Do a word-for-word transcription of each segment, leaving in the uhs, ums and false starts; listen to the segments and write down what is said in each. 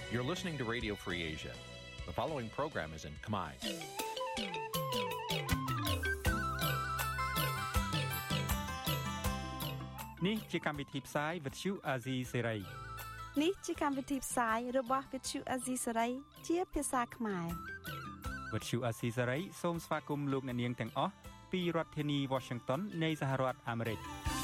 You're listening to Radio Free Asia. The following program is in Khmer. Nǐ chi càm bi tiệp xáy vệt chiu a zì sáy. Nǐ chi càm bi tiệp xáyរបស់វិទ្យុអាស៊ីសេរីជាភាសាខ្មែរវិទ្យុអាស៊ីសេរីសូមស្វាគមន៍លោកអ្នកនាងទាំងអស់ពីរដ្ឋធានី Washington នៃសហរដ្ឋអាមេរិក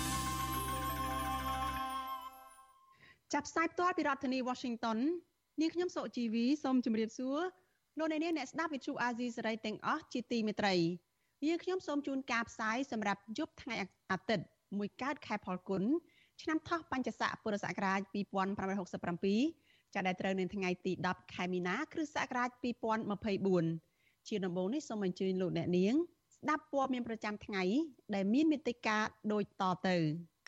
ចាប់ផ្សាយផ្ទាល់ពីរដ្ឋធានី Washington នាងខ្ញុំសុជីវីសូមជម្រាបសួរលោកអ្នកនាងអ្នកស្ដាប់វិទ្យុអាស៊ីសេរីទាំងអស់ជាទីមេត្រីយើងខ្ញុំសូមជូនការផ្សាយសម្រាប់យប់ថ្ងៃអាទិត្យមួយកើតខែផលគុណឆ្នាំថោះបัญចស័កពុរសករាជពីរពាន់ប្រាំរយហកសិបប្រាំពីរចាប់ដែលត្រូវនៅថ្ងៃទីដប់ខែមីនាគ្រិស្តសករាជពីរពាន់ម្ភៃបួនជាដំបូងនេះសូមអញ្ជើញលោកអ្នកនាងស្ដាប់ព័ត៌មានប្រចាំថ្ងៃដែលមានមេត្តាដូចតទៅ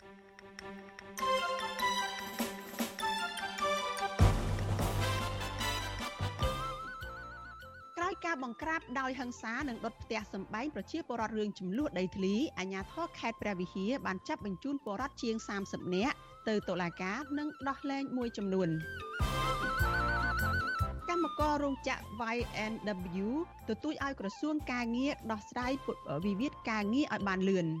ការបង្ក្រាបដោយហិង្សានិងដុតផ្ទះសម្បែងប្រជាពលរដ្ឋរឿងចំនួនដីធ្លីអាជ្ញាធរខេត្តព្រះវិហារបានចាប់បញ្ជូនពលរដ្ឋជាងសាមសិបនាក់ទៅតុលាការនិងដោះលែងមួយចំនួនកម្មកររោងចក្រ វ៉ៃ អេន ដប៊្យូ ទទូចឲ្យក្រសួងការងារដោះស្រាយវិវាទការងារឲ្យបានលឿន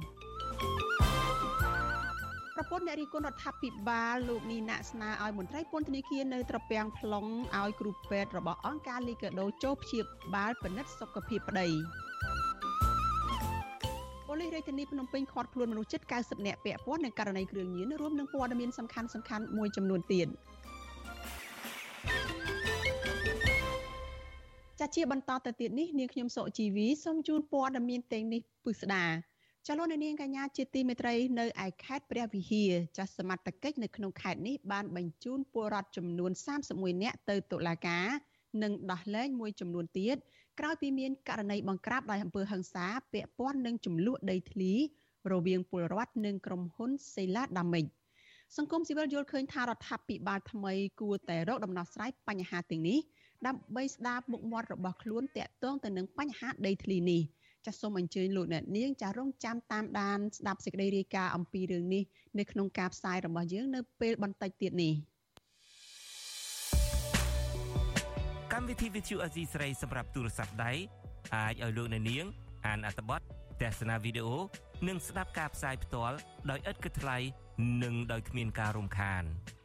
ប្រពន្ធអ្នករិះគន់រដ្ឋាភិបាលលោកនីណាក់ស្នើឲ្យមន្ត្រីពន្ធនាគារនៅត្រពាំង plong ឲ្យគ្រូពេទ្យរបស់អង្គការលីកាដូចូលព្យាបាលពិនិត្យសុខភាពប្តីប៉ូលីសរាជធានីភ្នំពេញឃាត់ខ្លួនមនុស្សជិត ៩០ នាក់ពាក់ព័ន្ធនឹងករណីគ្រឿងញៀនរួមនឹងព័ត៌មានសំខាន់ៗមួយចំនួនទៀតចាជាបន្តទៅទៀតនេះនាងខ្ញុំសុជីវីសូមជូនព័ត៌មានទាំងនេះពិស្ដាចលនានាងកញ្ញាជាទីមេត្រីនៅឯខេត្តព្រះវិហារចាស់សមត្ថកិច្ចនៅក្នុងខេត្តនេះបានបញ្ជូនពលរដ្ឋចំនួនសាមសិបមួយនាក់ទៅតុលាការនិងដោះលែងមួយចំនួនទៀតក្រោយពីមានករណីបង្ក្រាបដោយអំពើហិង្សាពាក់ព័ន្ធនឹងចំនួនដីធ្លីរវាងពលរដ្ឋនិងក្រុមហ៊ុនសេឡាដាមិចសង្គមស៊ីវិលយល់ឃើញថារដ្ឋាភិបាលថ្មីគួរតែរកដំណោះស្រាយបញ្ហាទាំងនេះដើម្បីស្ដារមុខមាត់របស់ខ្លួនទាក់ទងទៅនឹងបញ្ហាដីធ្លីនេះចាសសូមអញ្ជើញលោកអ្នកនាងចារងចាំតាមដានស្ដាប់សេចក្តីរាយការណ៍អំពីរឿងនេះនៅក្នុងការផ្សាយរបស់យើងនៅពេលបន្តិចទៀតនេះកម្មវិធី Vithu Azizi ស្រីសម្រាប់ទូរស័ព្ទដៃអាចឲ្យលោកអ្នកនាងអានអត្ថបទទស្សនាវីដេអូនិងស្ដាប់ការផ្សាយផ្ទាល់ដោយឥតគិតថ្លៃនិងដោយគ្មានការរំខាន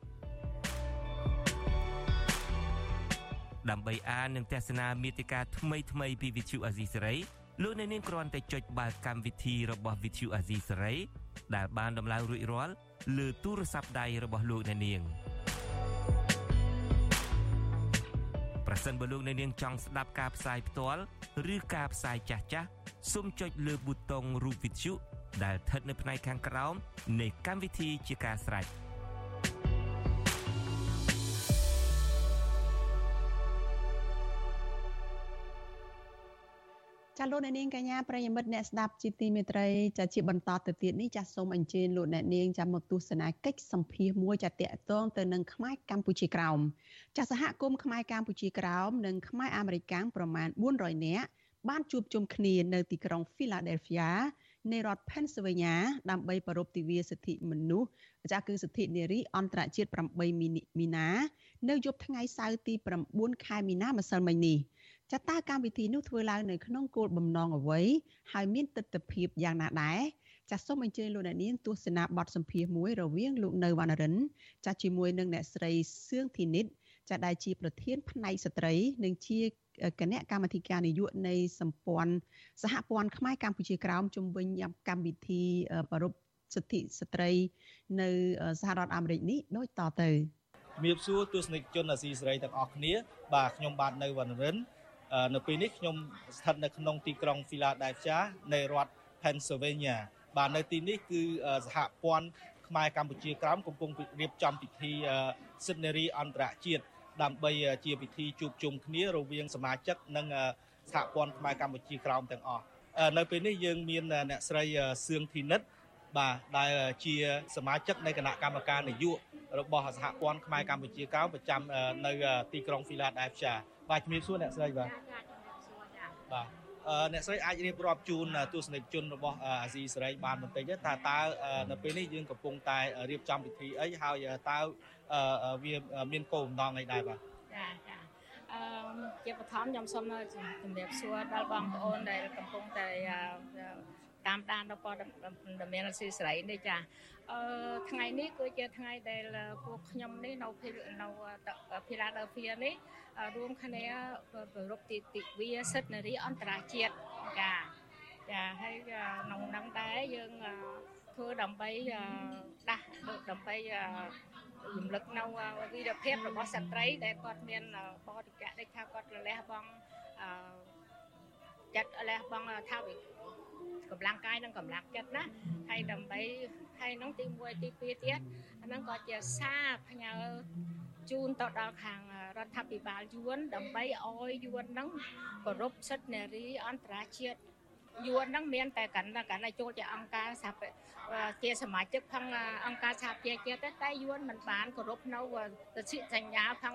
ដើម្បីអាននិងទស្សនាមាតិកាថ្មីៗពី Vithu Azizi ស្រីលោកអ្នកនាងគ្រាន់តែចុចបាល់កម្មវិធីរបស់ Vithu Azizi សេរីដែលបានដំឡើងរួចរាល់លើទូរស័ព្ទដៃរបស់លោកអ្នកនាងប្រសិនបើលោកអ្នកនាងចង់ស្ដាប់ការផ្សាយផ្ទាល់ឬការផ្សាយចាស់ៗសូមចុចលើប៊ូតុងរូប Vithu ដែលស្ថិតនៅផ្នែកខាងក្រោមនៃកម្មវិធីជាការស្រេចចាលោកអ្នកនាងកញ្ញាប្រិយមិត្តអ្នកស្ដាប់ជាទីមេត្រីចាជាបន្តទៅទៀតនេះចាសូមអញ្ជើញលោកអ្នកនាងចាំមកទស្សនាកិច្ចសម្ភាសន៍មួយចាតកតងទៅនឹងខ្មែរកម្ពុជាក្រោមចាសហគមន៍ខ្មែរកម្ពុជាក្រោមនិងខ្មែរអាមេរិកប្រមាណបួនរយនាក់បានជួបជុំគ្នានៅទីក្រុង Philadelphia នៃរដ្ឋ Pennsylvania ដើម្បីប្រារព្ធទិវាសិទ្ធិមនុស្សចាគឺសិទ្ធិនារីអន្តរជាតិប្រាំបីមីនានៅយប់ថ្ងៃសៅរ៍ទីប្រាំបួនខែមីនាម្សិលមិញនេះចាតើកម្មវិធីនោះធ្វើឡើងនៅក្នុងគោលបំណងអ្វីហើយមានទិដ្ឋភាពយ៉ាងណាដែរចាសសូមអញ្ជើញលោកអ្នកនាងទស្សនាបទសម្ភាសន៍មួយរវាងលោកនៅវណ្ណរិនចាសជាមួយនឹងអ្នកស្រីសឿងធីនិតចាសដែលជាប្រធានផ្នែកស្ត្រីនិងជាគណៈកម្មាធិការនយោបាយនៃសម្ព័ន្ធសហព័ន្ធខ្មែរកម្ពុជាក្រោមជំវិញកម្មវិធីប្រារព្ធសិទ្ធិស្ត្រីនៅសហរដ្ឋអាមេរិកនេះដូចតទៅជំរាបសួរទស្សនិកជនអាស៊ីសេរីទាំងអស់គ្នាបាទខ្ញុំបាទនៅវណ្ណរិននៅពេលនេះខ្ញុំស្ថិតនៅក្នុងទីក្រុង Philadelphia នៃរដ្ឋ Pennsylvania បាទនៅទីនេះគឺសហព័ន្ធខ្មែរកម្ពុជាក្រោមកំពុងរៀបចំពិធីសិទ្ធិនារីអន្តរជាតិដើម្បីជាពិធីជួបជុំគ្នារវាងសមាជិកនិងសហព័ន្ធខ្មែរកម្ពុជាក្រោមទាំងអស់នៅពេលនេះយើងមានអ្នកស្រីសឿងធីនិតបាទដែលជាសមាជិកនៃគណៈកម្មការនយោបាយរបស់សហព័ន្ធខ្មែរកម្ពុជាក្រោមប្រចាំនៅទីក្រុង Philadelphia បាទជំរាបសួរអ្នកស្រីបាទបាទអ្នកស្រីអាចរៀបរាប់ជូនទស្សនិកជនរបស់អាស៊ីសេរីបានបន្តិចថាតើនៅពេលនេះយើងកំពុងតែរៀបចំពិធីអីហើយតើវាមានគោលបំណងអីដែរបាទចាចាអឺជាបឋមខ្ញុំសូមជំរាបសួរដល់បងប្អូនដែលកំពុងតែតាមដានដល់ព័ត៌មានស៊ីសេរីនេះចាអឺថ្ងៃនេះគឺជាថ្ងៃដែលពួកខ្ញុំនេះនៅនៅភីឡាដែលហ្វីនេះរួមគ្នាប្រពៃទិវាសិទ្ធិនារីអន្តរជាតិចាចាហើយក្នុងហ្នឹងដែរយើងធ្វើដើម្បីដាស់ដើម្បីរំលឹកនៅវីរភាពរបស់ស្ត្រីដែលគាត់មានបរិយាដែលថាគាត់លះបង់ចិត្តលះបង់ថាវិកម្លាំងកាយនិងកម្លាំងចិត្តណាហើយដើម្បីហើយនឹងទីមួយទីពីរទៀតអាហ្នឹងក៏ជាសារផ្ញើជូនទៅដល់ខាងរដ្ឋាភិបាលយួនដើម្បីឲ្យយួនហ្នឹងគោរពសិទ្ធិនារីអន្តរជាតិយួនហ្នឹងមានតែកាន់តែកាន់តែចូលជាអង្គការសហជាសមាជិកផងអង្គការសហប្រជាជាតិតែយួនមិនបានគោរពនៅទិដ្ឋិសញ្ញាផង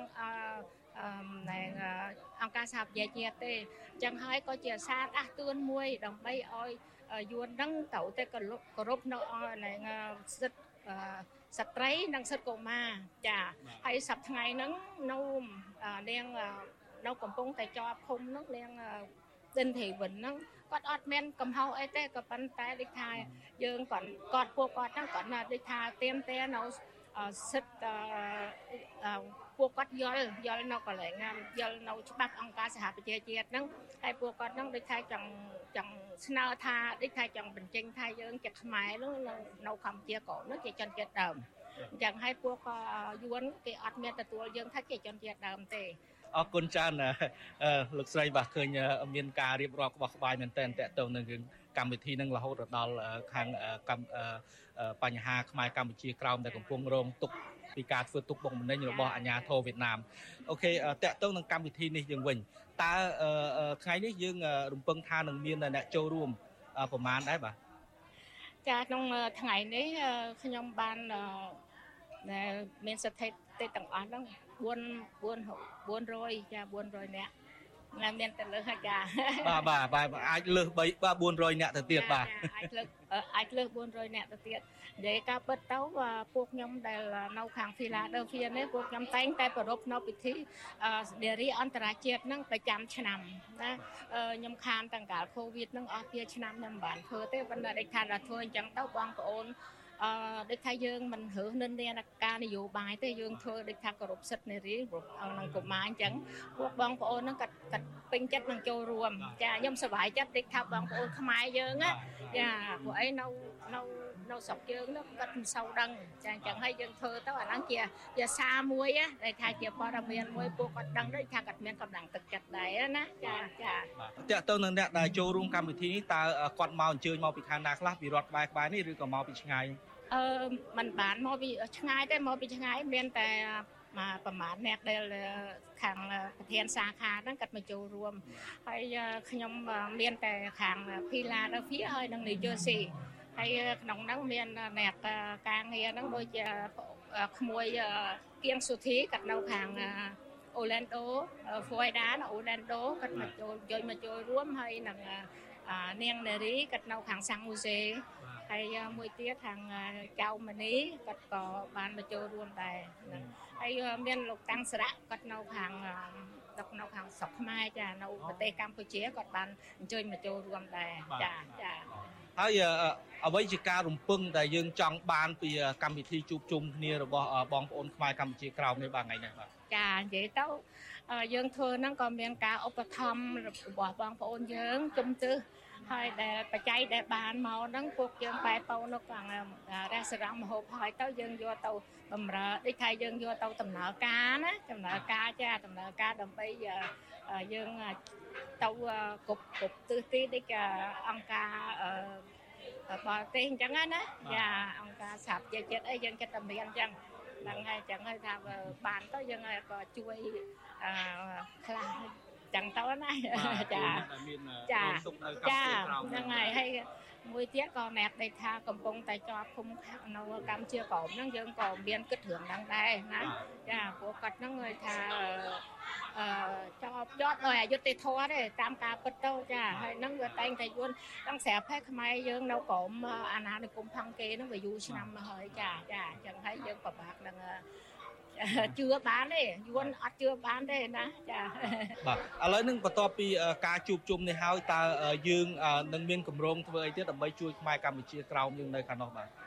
អង្គការសហប្រជាជាតិទេអញ្ចឹងហើយក៏ជាសារដាស់តឿនមួយដើម្បីឲ្យយួនហ្នឹងត្រូវតែគោរពនៅសិទ្ធិស្ត្រីនិងសិទ្ធិកុមារចាហើយសប្តាហ៍ថ្ងៃហ្នឹងនៅនាងនៅកំពុងតែជាប់ឃុំហ្នឹងនាងដិនធីវិនហ្នឹងគាត់អត់មានកំហុសអីទេក៏ប៉ុន្តែដូចថាយើងគាត់គាត់ពួកគាត់ហ្នឹងគាត់ដូចថាទៀមតែនៅសិទ្ធិពួកគាត់យល់យល់នៅកន្លែងយល់នៅច្បាប់អង្គការសហប្រជាជាតិហ្នឹងហើយពួកគាត់ហ្នឹងដូចថាចង់ចង់ស្នើថាដូចថាចង់បញ្ចេញថាយើងជាខ្មែរហ្នឹងនៅកម្ពុជាក៏ហ្នឹងជាជនជាតិដើមអញ្ចឹងហើយពួកយួនគេអត់មានទទួលយើងថាជាជនជាតិដើមទេអរគុណច្រើនលោកស្រីបាទឃើញមានការរៀបរាប់ក្បោះក្បាយមែនតើតកតងនឹងកម្មវិធីនឹងរហូតដល់ខាងបញ្ហាខ្មែរកម្ពុជាក្រោមដែលកំពុងរងទុក្ខពីការធ្វើទុកបុកម្នេញរបស់អាជ្ញាធរវៀតណាមអូខេតកតងនឹងកម្មវិធីនេះយើងវិញតើថ្ងៃនេះយើងរំពឹងថានឹងមានអ្នកចូលរួមប្រមាណដែរបាទចាក្នុងថ្ងៃនេះខ្ញុំបានមានស្ថិតិទាំងអស់ហ្នឹង4 400ចា400នាក់ឡើងមានទៅលើហើយចាបាទបាទបាទអាចលើស3បាទ400នាក់ទៅទៀតបាទអាចលើសអាចលើស400នាក់ទៅទៀតនិយាយការពិតទៅពួកខ្ញុំដែលនៅខាង Philadelphia នេះពួកខ្ញុំតែងតែប្រារព្ធនៅពិធីនារីអន្តរជាតិហ្នឹងប្រចាំឆ្នាំណាខ្ញុំខានទាំងកាល COVID ហ្នឹងអស់ជាឆ្នាំខ្ញុំមិនបានធ្វើទេប៉ុន្តែដូចថាដល់ធ្វើអញ្ចឹងទៅបងប្អូនអឺដូចថាយើងមិនរើសនិន្នាការនយោបាយទេយើងធ្វើដូចថាគោរពសិទ្ធិនារីក្នុងកុមារអញ្ចឹងពួកបងប្អូនហ្នឹងគាត់គាត់ពេញចិត្តនឹងចូលរួមចាខ្ញុំសប្បាយចិត្តដូចថាបងប្អូនខ្មែរយើងណាចាពួកអីនៅនៅនៅស្រុកយើងនោះគាត់មិនសូវដឹងចាអញ្ចឹងហើយយើងធ្វើទៅអាហ្នឹងជាជាសារមួយណាដែលថាជាព័ត៌មានមួយពួកគាត់ដឹងដូចថាគាត់មានកម្លាំងទឹកចិត្តដែរណាចាចាតើតើនឹងអ្នកដែលចូលរួមកម្មវិធីនេះតើគាត់មកអញ្ជើញមកពីខាងណាខ្លះពីរដ្ឋក្បែរក្បែរនេះឬក៏មកពីឆ្ងាយអឺมันបានមកពីឆ្ងាយទេមកពីឆ្ងាយមានតែប្រហែលអ្នកដែលខាងប្រធានសាខាហ្នឹងគាត់មកចូលរួមហើយខ្ញុំមានតែខាង Philadelphia ហើយនិង New Jersey ហើយក្នុងហ្នឹងមានអ្នកការងារហ្នឹងដូចជាក្មួយគៀងសុធីគាត់នៅខាង Orlando Florida Orlando គាត់មកចូលយកមកចូលរួមហើយនឹងនាងនារីគាត់នៅខាង San Joseហើយមួយទៀតខាងចៅមនីគាត់ក៏បានមកចូលរួមដែរហ្នឹងហើយមានលោកតាំងសរៈគាត់នៅខាងនៅខាងស្រុកខ្មែរចានៅប្រទេសកម្ពុជាគាត់បានអញ្ជើញមកចូលរួមដែរចាចាហើយអ្វីជាការរំពឹងដែលយើងចង់បានពីកម្មវិធីជួបជុំគ្នារបស់បងប្អូនខ្មែរកម្ពុជាក្រោមនេះបាទថ្ងៃនេះបាទចានិយាយទៅយើងធ្វើហ្នឹងក៏មានការឧបត្ថម្ភរបស់បងប្អូនយើងជុំទិសហើយដែលបច្ច័យដែលបានមកហ្នឹងពួកយើងបែបទៅនៅខាងរ៉េស្តូរ៉ាំមហូបហើយទៅយើងយកទៅបំរើដូចថាយើងយកទៅដំណើរការណាដំណើរការចាដំណើរការដើម្បីយើងទៅគ្រប់គ្រប់ទិសទីដូចអង្គការបរទេសអញ្ចឹងណាចាអង្គការសហប្រជាជាតិអីយើងចិត្តតែមានអញ្ចឹងហ្នឹងហើយអញ្ចឹងហើយថាបានទៅយើងក៏ជួយអឺខ្លះចឹងទៅណាចាចាចាហ្នឹងហើយហើយមួយទៀតក៏អ្នកដែលថាកំពុងតែជាប់ឃុំនៅកម្ពុជាក្រមហ្នឹងយើងក៏មានគិតរឿងហ្នឹងដែរណាចាព្រោះគាត់ហ្នឹងគេថាអឺជាប់យត់ដោយអយុត្តិធម៌ទេតាមការពិតទៅចាហើយហ្នឹងវាតែងតែយួនទាំងស្រាប់ហើយខ្មែរយើងនៅក្រមអាណានិគមផងគេហ្នឹងវាយូរឆ្នាំមកហើយចាចាអញ្ចឹងហើយយើងពិបាកនឹងជឿបានទេយួនអត់ជឿបានទេណាចាបាទឥឡូវនឹងបន្ទាប់ពីការជួបជុំនេះហើយតើយើងនឹងមានគម្រោងធ្វើអីទៀតដើម្បីជួយខ្មែរកម្ពុជាក្រោមយើងនៅខាងនោះបាទ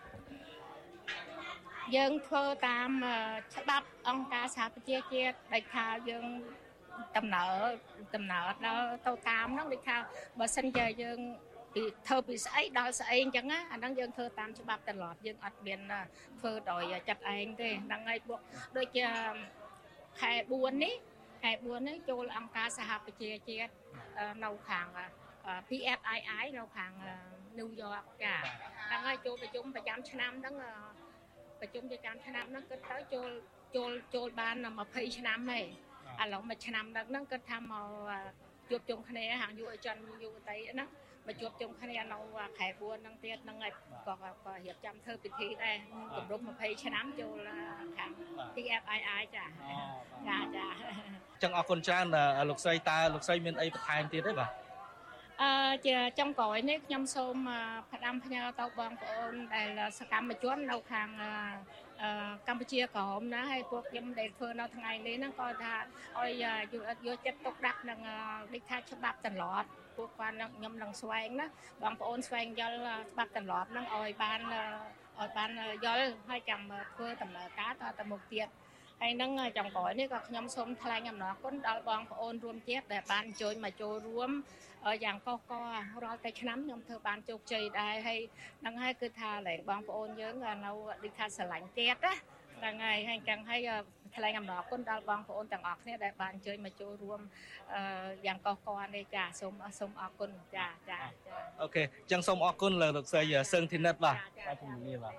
យើងធ្វើតាមច្បាប់អង្គការសហប្រជាជាតិដែលថាយើងដំណើរដំណើរដល់ទៅតាមហ្នឹងដូចថាបើសិនជាយើងពីធ្វើពីស្អីដល់ស្អីអញ្ចឹងណាអាហ្នឹងយើងធ្វើតាមច្បាប់តឡតយើងអត់មានធ្វើដោយចិត្តឯងទេហ្នឹងហើយពួកដូចជាខែបួននេះខែបួននេះចូលអង្គការសហប្រជាជាតិនៅខាង P F I I នៅខាង New York ចាហ្នឹងហើយចូលប្រជុំប្រចាំឆ្នាំហ្នឹងប្រជុំប្រចាំឆ្នាំហ្នឹងគិតទៅចូលចូលចូលបាន20ឆ្នាំហើយឥឡូវមួយឆ្នាំដល់ហ្នឹងគិតថាមកជួបជុំគ្នាហាងយុវជនយុវតីហ្នឹងមកជួបជុំគ្នានៅខែបួនហ្នឹងទៀតហ្នឹងហើយក៏ក៏រៀបចំធ្វើពិធីដែរគម្រប់20ឆ្នាំចូលខាង P F I I ចាចាចាចឹងអរគុណច្រើនលោកស្រីតើលោកស្រីមានអីបន្ថែមទៀតទេបាទអឺជាចុងក្រោយនេះខ្ញុំសូមផ្ដាំផ្ញើទៅបងប្អូនដែលសកម្មជននៅខាងកម្ពុជាក្រហមណាហើយពួកខ្ញុំដែលធ្វើនៅថ្ងៃនេះហ្នឹងក៏ថាឲ្យយកចិត្តទុកដាក់នឹងដូចថាច្បាប់ទន្លត់ពួកគាត់នឹងខ្ញុំនឹងស្វែងណាបងប្អូនស្វែងយល់ច្បាប់ទន្លត់ហ្នឹងឲ្យបានឲ្យបានយល់ហើយចាំធ្វើដំណើរការតទៅមុខទៀតហើយនឹងចុងក្រោយនេះក៏ខ្ញុំសូមថ្លែងអំណរគុណដល់បងប្អូនរួមជាតិដែលបានអញ្ជើញមកចូលរួមយ៉ាងកុសករាល់តែឆ្នាំខ្ញុំធ្វើបានជោគជ័យដែរហើយនឹងហើយគឺថាឡែកបងប្អូនយើងនៅដូចថាស្រឡាញ់ទៀតណាហ្នឹងហើយហើយចឹងហើយថ្លែងអំណរគុណដល់បងប្អូនទាំងអស់គ្នាដែលបានអញ្ជើញមកចូលរួមយ៉ាងកុសកនេះចាសូមសូមអរគុណចាចាចាអូខេចឹងសូមអរគុណលោកស្រីសឹងធីនិតបាទបាទជំរាបបាទ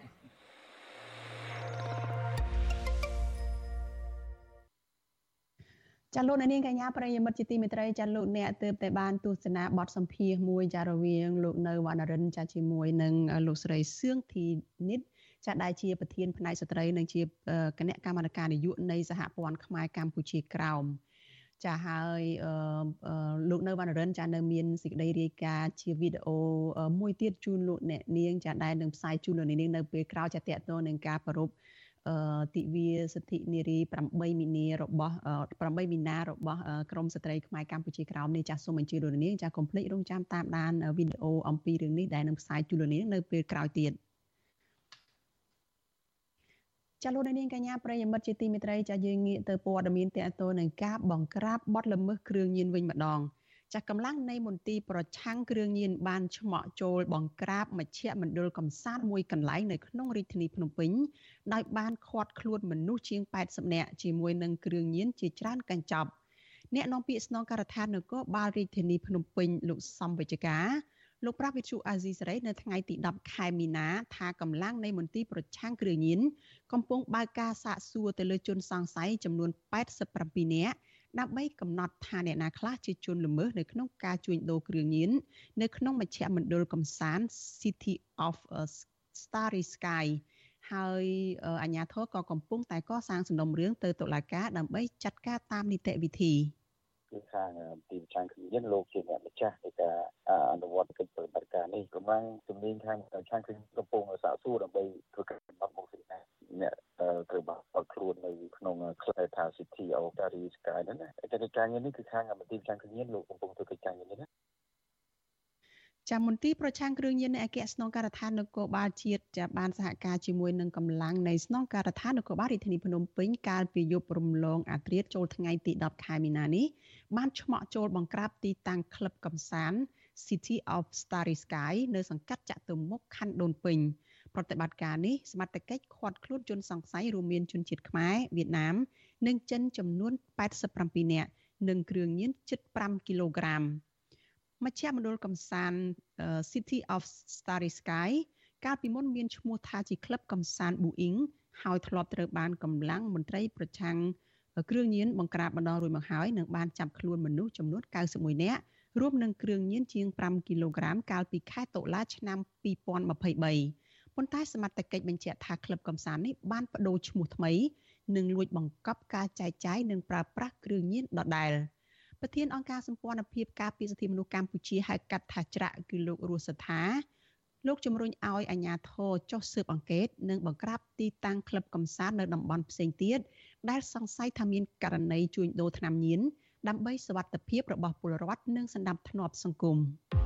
ចាលោកអ្នកនាងកញ្ញាប្រិយមិត្តជាទីមេត្រីចាលោកអ្នកទើបតែបានទស្សនាបទសម្ភាសន៍មួយចារវាងលោកនៅវណ្ណរិនចាជាមួយនឹងលោកស្រីសឿងធីនិតចាដែលជាប្រធានផ្នែកស្ត្រីនិងជាគណៈកម្មាធិការនយោបាយនៃសហព័ន្ធខ្មែរកម្ពុជាក្រោមចាហើយលោកនៅវណ្ណរិនចានៅមានសេចក្តីរាយការណ៍ជាវីដេអូមួយទៀតជូនលោកអ្នកនាងចាដែលនឹងផ្សាយជូនលោកអ្នកនាងនៅពេលក្រោយចាតទៅនឹងការប្រពៃទិវាសិទ្ធិនារី8មីនារបស់8មីនារបស់ក្រមស្ត្រីខ្មែរកម្ពុជាក្រោមនេះចាសសូមអញ្ជើញលោកនាងចាសកុំភ្លេចរងចាំតាមដានវីដេអូអំពីរឿងនេះដែលនឹងផ្សាយជូនលោកនាងនៅពេលក្រោយទៀតចាលោកនាងកញ្ញាប្រិយមិត្តជាទីមេត្រីចាយើងងាកទៅព័ត៌មានតកតទៅនឹងការបង្ក្រាបបទល្មើសគ្រឿងញៀនវិញម្ដងចាកម្លាំងនៃមន្ទីរប្រឆាំងគ្រឿងញៀនបានឆ្មក់ចូលបង្ក្រាបមជ្ឈមណ្ឌលកំសាន្តមួយកន្លែងនៅក្នុងរាជធានីភ្នំពេញដោយបានឃាត់ខ្លួនមនុស្សជាង80នាក់ជាមួយនឹងគ្រឿងញៀនជាច្រើនកញ្ចប់អ្នកនាំពាក្យស្នងការដ្ឋាននគរបាលរាជធានីភ្នំពេញលោកសំវិជ្ជការលោកប្រាវិទ្យុអាស៊ីសេរីនៅថ្ងៃទី10ខែមីនាថាកម្លាំងនៃមន្ទីរប្រឆាំងគ្រឿងញៀនកំពុងបើកការសាកសួរទៅលើជនសង្ស័យចំនួន87នាក់ដើម្បីកំណត់ថាអ្នកណាខ្លះជាជនល្មើសនៅក្នុងការជួញដូរគ្រឿងញៀននៅក្នុងមជ្ឈមណ្ឌលកំសាន្ត City of Starry Sky ហើយអាជ្ញាធរក៏កំពុងតែកសាងសំណុំរឿងទៅតុលាការដើម្បីចាត់ការតាមនីតិវិធីគឺខាងទីប្រឆាំងគ្រឿងញៀនលោកជាអ្នកម្ចាស់នៃការអនុវត្តកិច្ចប្រតិបត្តិការនេះកម្លាំងជំនាញខាងប្រឆាំងគ្រឿងកំពុងសាកសួរដើម្បីធ្វើការកំណត់មុខវិជ្ជាអ្នកត្រូវបានអត់ខ្លួននៅក្នុងខ្លឹមថា City of Starry Sky ហ្នឹងណាកិច្ចការងារនេះគឺខាងមន្ទីរប្រឆាំងគ្រឿងញៀនលោកកំពុងធ្វើកិច្ចការងារនេះណាចាមន្ទីរប្រឆាំងគ្រឿងញៀននៃអគ្គស្នងការដ្ឋាននគរបាលជាតិចាបានសហការជាមួយនឹងកម្លាំងនៃស្នងការដ្ឋាននគរបាលរាជធានីភ្នំពេញកាលពីយប់រំលងអាធ្រាត្រចូលថ្ងៃទី10ខែមីនានេះបានឆ្មក់ចូលបង្ក្រាបទីតាំងក្លឹបកំសាន្ត City of Starry Sky នៅសង្កាត់ចតុមុខខណ្ឌដូនពេញប្រតិបត្តិការនេះសមត្ថកិច្ចឃាត់ខ្លួនជនសង្ស័យរួមមានជនជាតិខ្មែរវៀតណាមនិងចិនចំនួន87នាក់និងគ្រឿងញៀនជិត5គីឡូក្រាមមជ្ឈមណ្ឌលកំសាន្ត City of Starry Sky កាលពីមុនមានឈ្មោះថាជាក្លឹបកំសាន្ត Boeing ហើយធ្លាប់ត្រូវបានកម្លាំងមន្ត្រីប្រឆាំងគ្រឿងញៀនបង្ក្រាបម្ដងរួចមកហើយនិងបានចាប់ខ្លួនមនុស្សចំនួន91នាក់រួមនឹងគ្រឿងញៀនជាង5គីឡូក្រាមកាលពីខែតុលាឆ្នាំ2023ប៉ុន្តែសមត្ថកិច្ចបញ្ជាក់ថាក្លឹបកំសាន្តនេះបានប្តូរឈ្មោះថ្មីនិងលួចបង្កប់ការចែកចាយនិងប្រើប្រាស់គ្រឿងញៀនដដែលប្រធានអង្គការសម្ព័ន្ធភាពការពារសិទ្ធិមនុស្សកម្ពុជាហៅកាត់ថាច្រាក់គឺលោករស់សថាលោកជំរុញឲ្យអាជ្ញាធរចុះស៊ើបអង្កេតនិងបង្ក្រាបទីតាំងក្លឹបកំសាន្តនៅតំបន់ផ្សេងទៀតដែលសង្ស័យថាមានករណីជួញដូរថ្នាំញៀនដើម្បីសុវត្ថិភាពរបស់ពលរដ្ឋនិងសណ្ដាប់ធ្នាប់សង្គម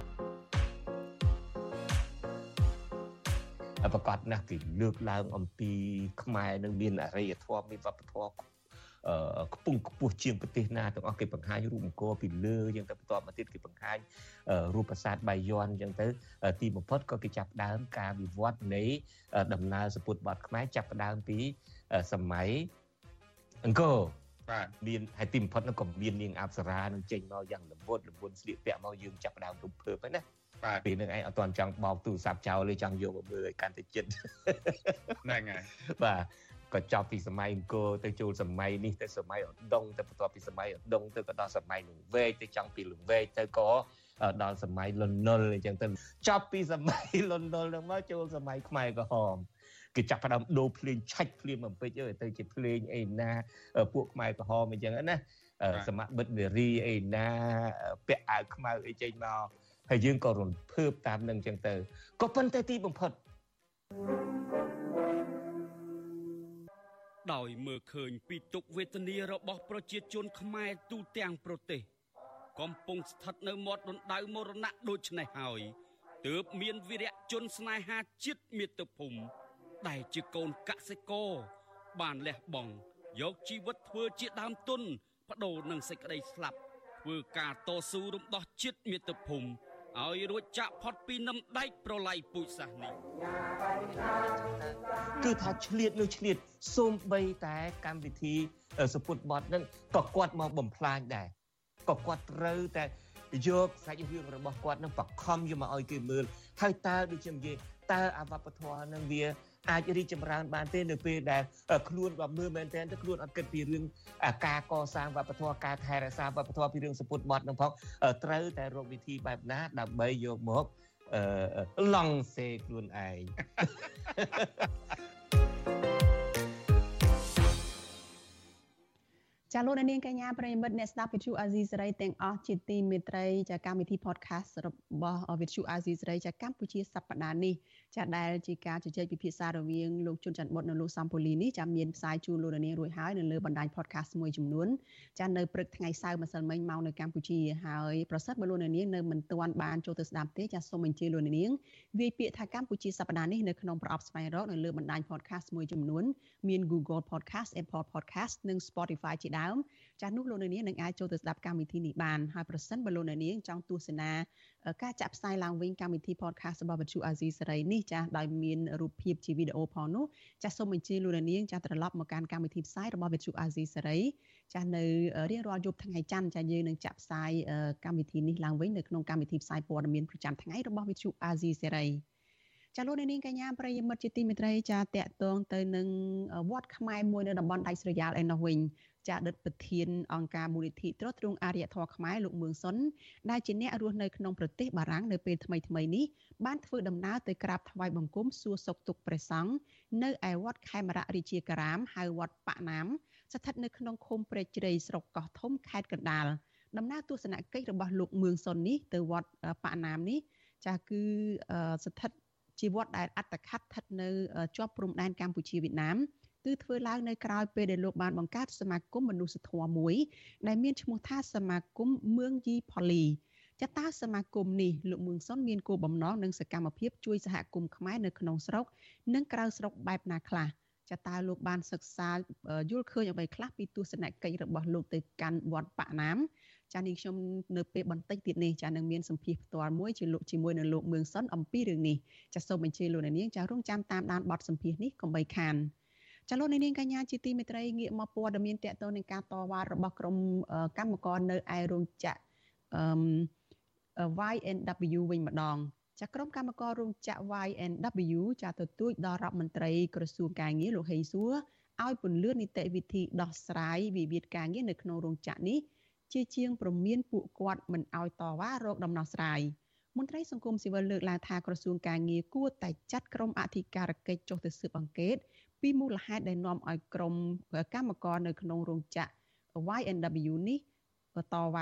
ប្រកាសណាស់គេលើកឡើងអំពីខ្មែរនឹងមានអរិយធម៌មានវប្បធម៌អឺខ្ពង់ខ្ពស់ជាងប្រទេសណាទាំងអស់គេបង្ហាញរូបអង្គរពីលើយ៉ាងទៅបន្តមកទៀតគេបង្ហាញរូបប្រាសាទបាយ័នអញ្ចឹងទៅទីបំផុតក៏គេចាប់ផ្ដើមការវិវត្តនៃដំណើរសពុតបត់ខ្មែរចាប់ផ្ដើមពីសម័យអង្គរបាទមានហើយទីបំផុតនោះក៏មាននាងអប្សរានឹងចេញមកយ៉ាងល្មុតល្មុនស្លៀកពាក់មកយើងចាប់ផ្ដើមរំភើបហ្នឹងណាបាទពេលហ្នឹងឯងអត់ទាន់ចង់បោកទូរស័ព្ទចោលទេចង់យកមកមើលឲ្យកាន់តែចិត្តហ្នឹងហើយបាទក៏ចប់ពីសម័យអង្គរទៅចូលសម័យនេះទៅសម័យឧដុង្គទៅបន្ទាប់ពីសម័យឧដុង្គទៅក៏ដល់សម័យលង្វែកទៅចង់ពីលង្វែកទៅក៏ដល់សម័យលន់នល់អញ្ចឹងទៅចប់ពីសម័យលន់នល់ហ្នឹងមកចូលសម័យខ្មែរក្រហមគេចាប់ផ្ដើមដូរភ្លេងឆាច់ភ្លាមបំពេចអើយទៅជាភ្លេងអីណាពួកខ្មែរក្រហមអញ្ចឹងណាសមបិទ្ធនារីអីណាពាក់អាវខ្មៅអីចេញមកហើយយើងក៏រំភើបតាមនឹងអញ្ចឹងទៅក៏ប៉ុន្តែទីបំផុតដោយមើលឃើញពីទុក្ខវេទនារបស់ប្រជាជនខ្មែរទូទាំងប្រទេសកំពុងស្ថិតនៅមាត់ដណ្ដៅមរណៈដូចនេះហើយទើបមានវីរៈជនស្នេហាជាតិមាតុភូមិដែលជាកូនកសិករបានលះបង់យកជីវិតធ្វើជាដើមទុនបដូរនឹងសេចក្តីស្លាប់ធ្វើការតស៊ូរំដោះជាតិមាតុភូមិឲ្យរួចចាក់ផុតពីនឹមដែកប្រឡាយពូជសាសន៍នេះគឺថាឆ្លៀតនោះឆ្លៀតសូម្បីតែកម្មវិធីសពុតបត់ហ្នឹងក៏គាត់មកបំផ្លាញដែរក៏គាត់ត្រូវតែយកសាច់រឿងរបស់គាត់នឹងបខំយកមកឲ្យគេមើលហើយតើដូចជានិយាយតើអវប្បធម៌នឹងវាអាចរីកចម្រើនបានទេនៅពេលដែលខ្លួនក៏មើលមែនទែនទៅខ្លួនអត់គិតពីរឿងការកសាងវប្បធម៌ការថែរក្សាវប្បធម៌ពីរឿងសពុតបត់នឹងផងត្រូវតែរកវិធីបែបណាដើម្បីយកមកឡង់សេខ្លួនឯងចាលោកនាងកញ្ញាប្រិយមិត្តអ្នកស្ដាប់វិទ្យុអាស៊ីសេរីទាំងអស់ជាទីមេត្រីចាកម្មវិធី podcast របស់វិទ្យុអាស៊ីសេរីចាកម្ពុជាសប្តាហ៍នេះចាដែលជាការជជែកពិភាក្សារវាងលោកជុនច័ន្ទបុតនិងលោកសំពូលីនេះចាមានផ្សាយជូនលោកនាងរួចហើយនៅលើបណ្ដាញ podcast មួយចំនួនចានៅព្រឹកថ្ងៃសៅរ៍ម្សិលមិញមកនៅកម្ពុជាហើយប្រសិទ្ធបើលោកនាងនៅមិនទាន់បានចូលទៅស្ដាប់ទេចាសូមអញ្ជើញលោកនាងវាយពាក្យថាកម្ពុជាសប្តាហ៍នេះនៅក្នុងប្រអប់ស្វែងរកនៅលើបណ្ដាញ podcast មួយចំនួនមាន Google Podcast, Apple Podcast និង Spotify ជាដើមចាស់នោះលោកនាងនឹងអាចចូលទៅស្ដាប់កម្មវិធីនេះបានហើយប្រសិនបើលោកនាងចង់ទស្សនាការចាក់ផ្សាយឡើងវិញកម្មវិធី podcast របស់វិទ្យុអាស៊ីសេរីនេះចាស់ដោយមានរូបភាពជាវីដេអូផងនោះចាស់សូមអញ្ជើញលោកនាងចាស់ត្រឡប់មកកាន់កម្មវិធីផ្សាយរបស់វិទ្យុអាស៊ីសេរីចាស់នៅរៀងរាល់យប់ថ្ងៃច័ន្ទចាស់យើងនឹងចាក់ផ្សាយកម្មវិធីនេះឡើងវិញនៅក្នុងកម្មវិធីផ្សាយព័ត៌មានប្រចាំថ្ងៃរបស់វិទ្យុអាស៊ីសេរីចាលោកនាងកញ្ញាប្រិយមិត្តជាទីមេត្រីចាតកតងទៅនឹងវត្តខ្មែរមួយនៅតំបន់ដៃស្រយាលឯនោះវិញចាអតីតប្រធានអង្គការមូលនិធិទ្រទ្រង់អរិយធម៌ខ្មែរលោកមឿងសុនដែលជាអ្នករស់នៅក្នុងប្រទេសបារាំងនៅពេលថ្មីថ្មីនេះបានធ្វើដំណើរទៅក្រាបថ្វាយបង្គំសួរសុខទុក្ខព្រះសង្ឃនៅឯវត្តខេមរៈរាជាការ៉ាមហៅវត្តប៉ាណាមស្ថិតនៅក្នុងឃុំព្រែកជ្រៃស្រុកកោះធំខេត្តកណ្ដាលដំណើរទស្សនកិច្ចរបស់លោកមឿងសុននេះទៅវត្តប៉ាណាមនេះចាគឺស្ថិតជាវត្តដែលអត្តខិតស្ថិតនៅជាប់ព្រំដែនកម្ពុជាវៀតណាមគឺធ្វើឡើងនៅក្រៅពេលដែលលោកបានបង្កើតសមាគមមនុស្សធម៌មួយដែលមានឈ្មោះថាសមាគមមឿងយីផលីចតាសមាគមនេះលោកមឿងសុនមានគោលបំណងនិងសកម្មភាពជួយសហគមន៍ខ្មែរនៅក្នុងស្រុកនិងក្រៅស្រុកបែបណាខ្លះចតាលោកបានសិក្សាយល់ឃើញអ្វីខ្លះពីទស្សនកិច្ចរបស់លោកទៅកាន់វត្តប៉ាណាមចា៎នេះខ្ញុំនៅពេលបន្តិចទៀតនេះចា៎នឹងមានសម្ភាសន៍ផ្ទាល់មួយជាលោកជាមួយនឹងលោកមឿងសុនអំពីរឿងនេះចា៎សូមអញ្ជើញលោកនាងចា៎រងចាំតាមដានបទសម្ភាសន៍នេះកុំបីខានចាលោកនាងកញ្ញាជាទីមេត្រីងាកមកព័ត៌មានតកតងនឹងការតវ៉ារបស់ក្រុមកម្មករនៅឯរោងចក្រអឺ វ៉ាយ អេន ដប៊្យូ វិញម្ដងចាក្រុមកម្មកររោងចក្រ វ៉ាយ អេន ដប៊្យូ ចាទទូចដល់រដ្ឋមន្ត្រីក្រសួងការងារលោកហេងសួរឲ្យពន្យានីតិវិធីដោះស្រាយវិវាទការងារនៅក្នុងរោងចក្រនេះជាជាងប្រមានពួកគាត់មិនឲ្យតវ៉ារកដំណោះស្រាយមន្ត្រីសង្គមស៊ីវិលលើកឡើងថាក្រសួងការងារគួរតែចាត់ក្រុមអធិការកិច្ចចុះទៅស៊ើបអង្កេតពីមូលហេតុដែលនាំឲ្យក្រុមកម្មករនៅក្នុងរោងចក្រ វ៉ាយ អេន ដប៊្យូ នេះតវ៉ា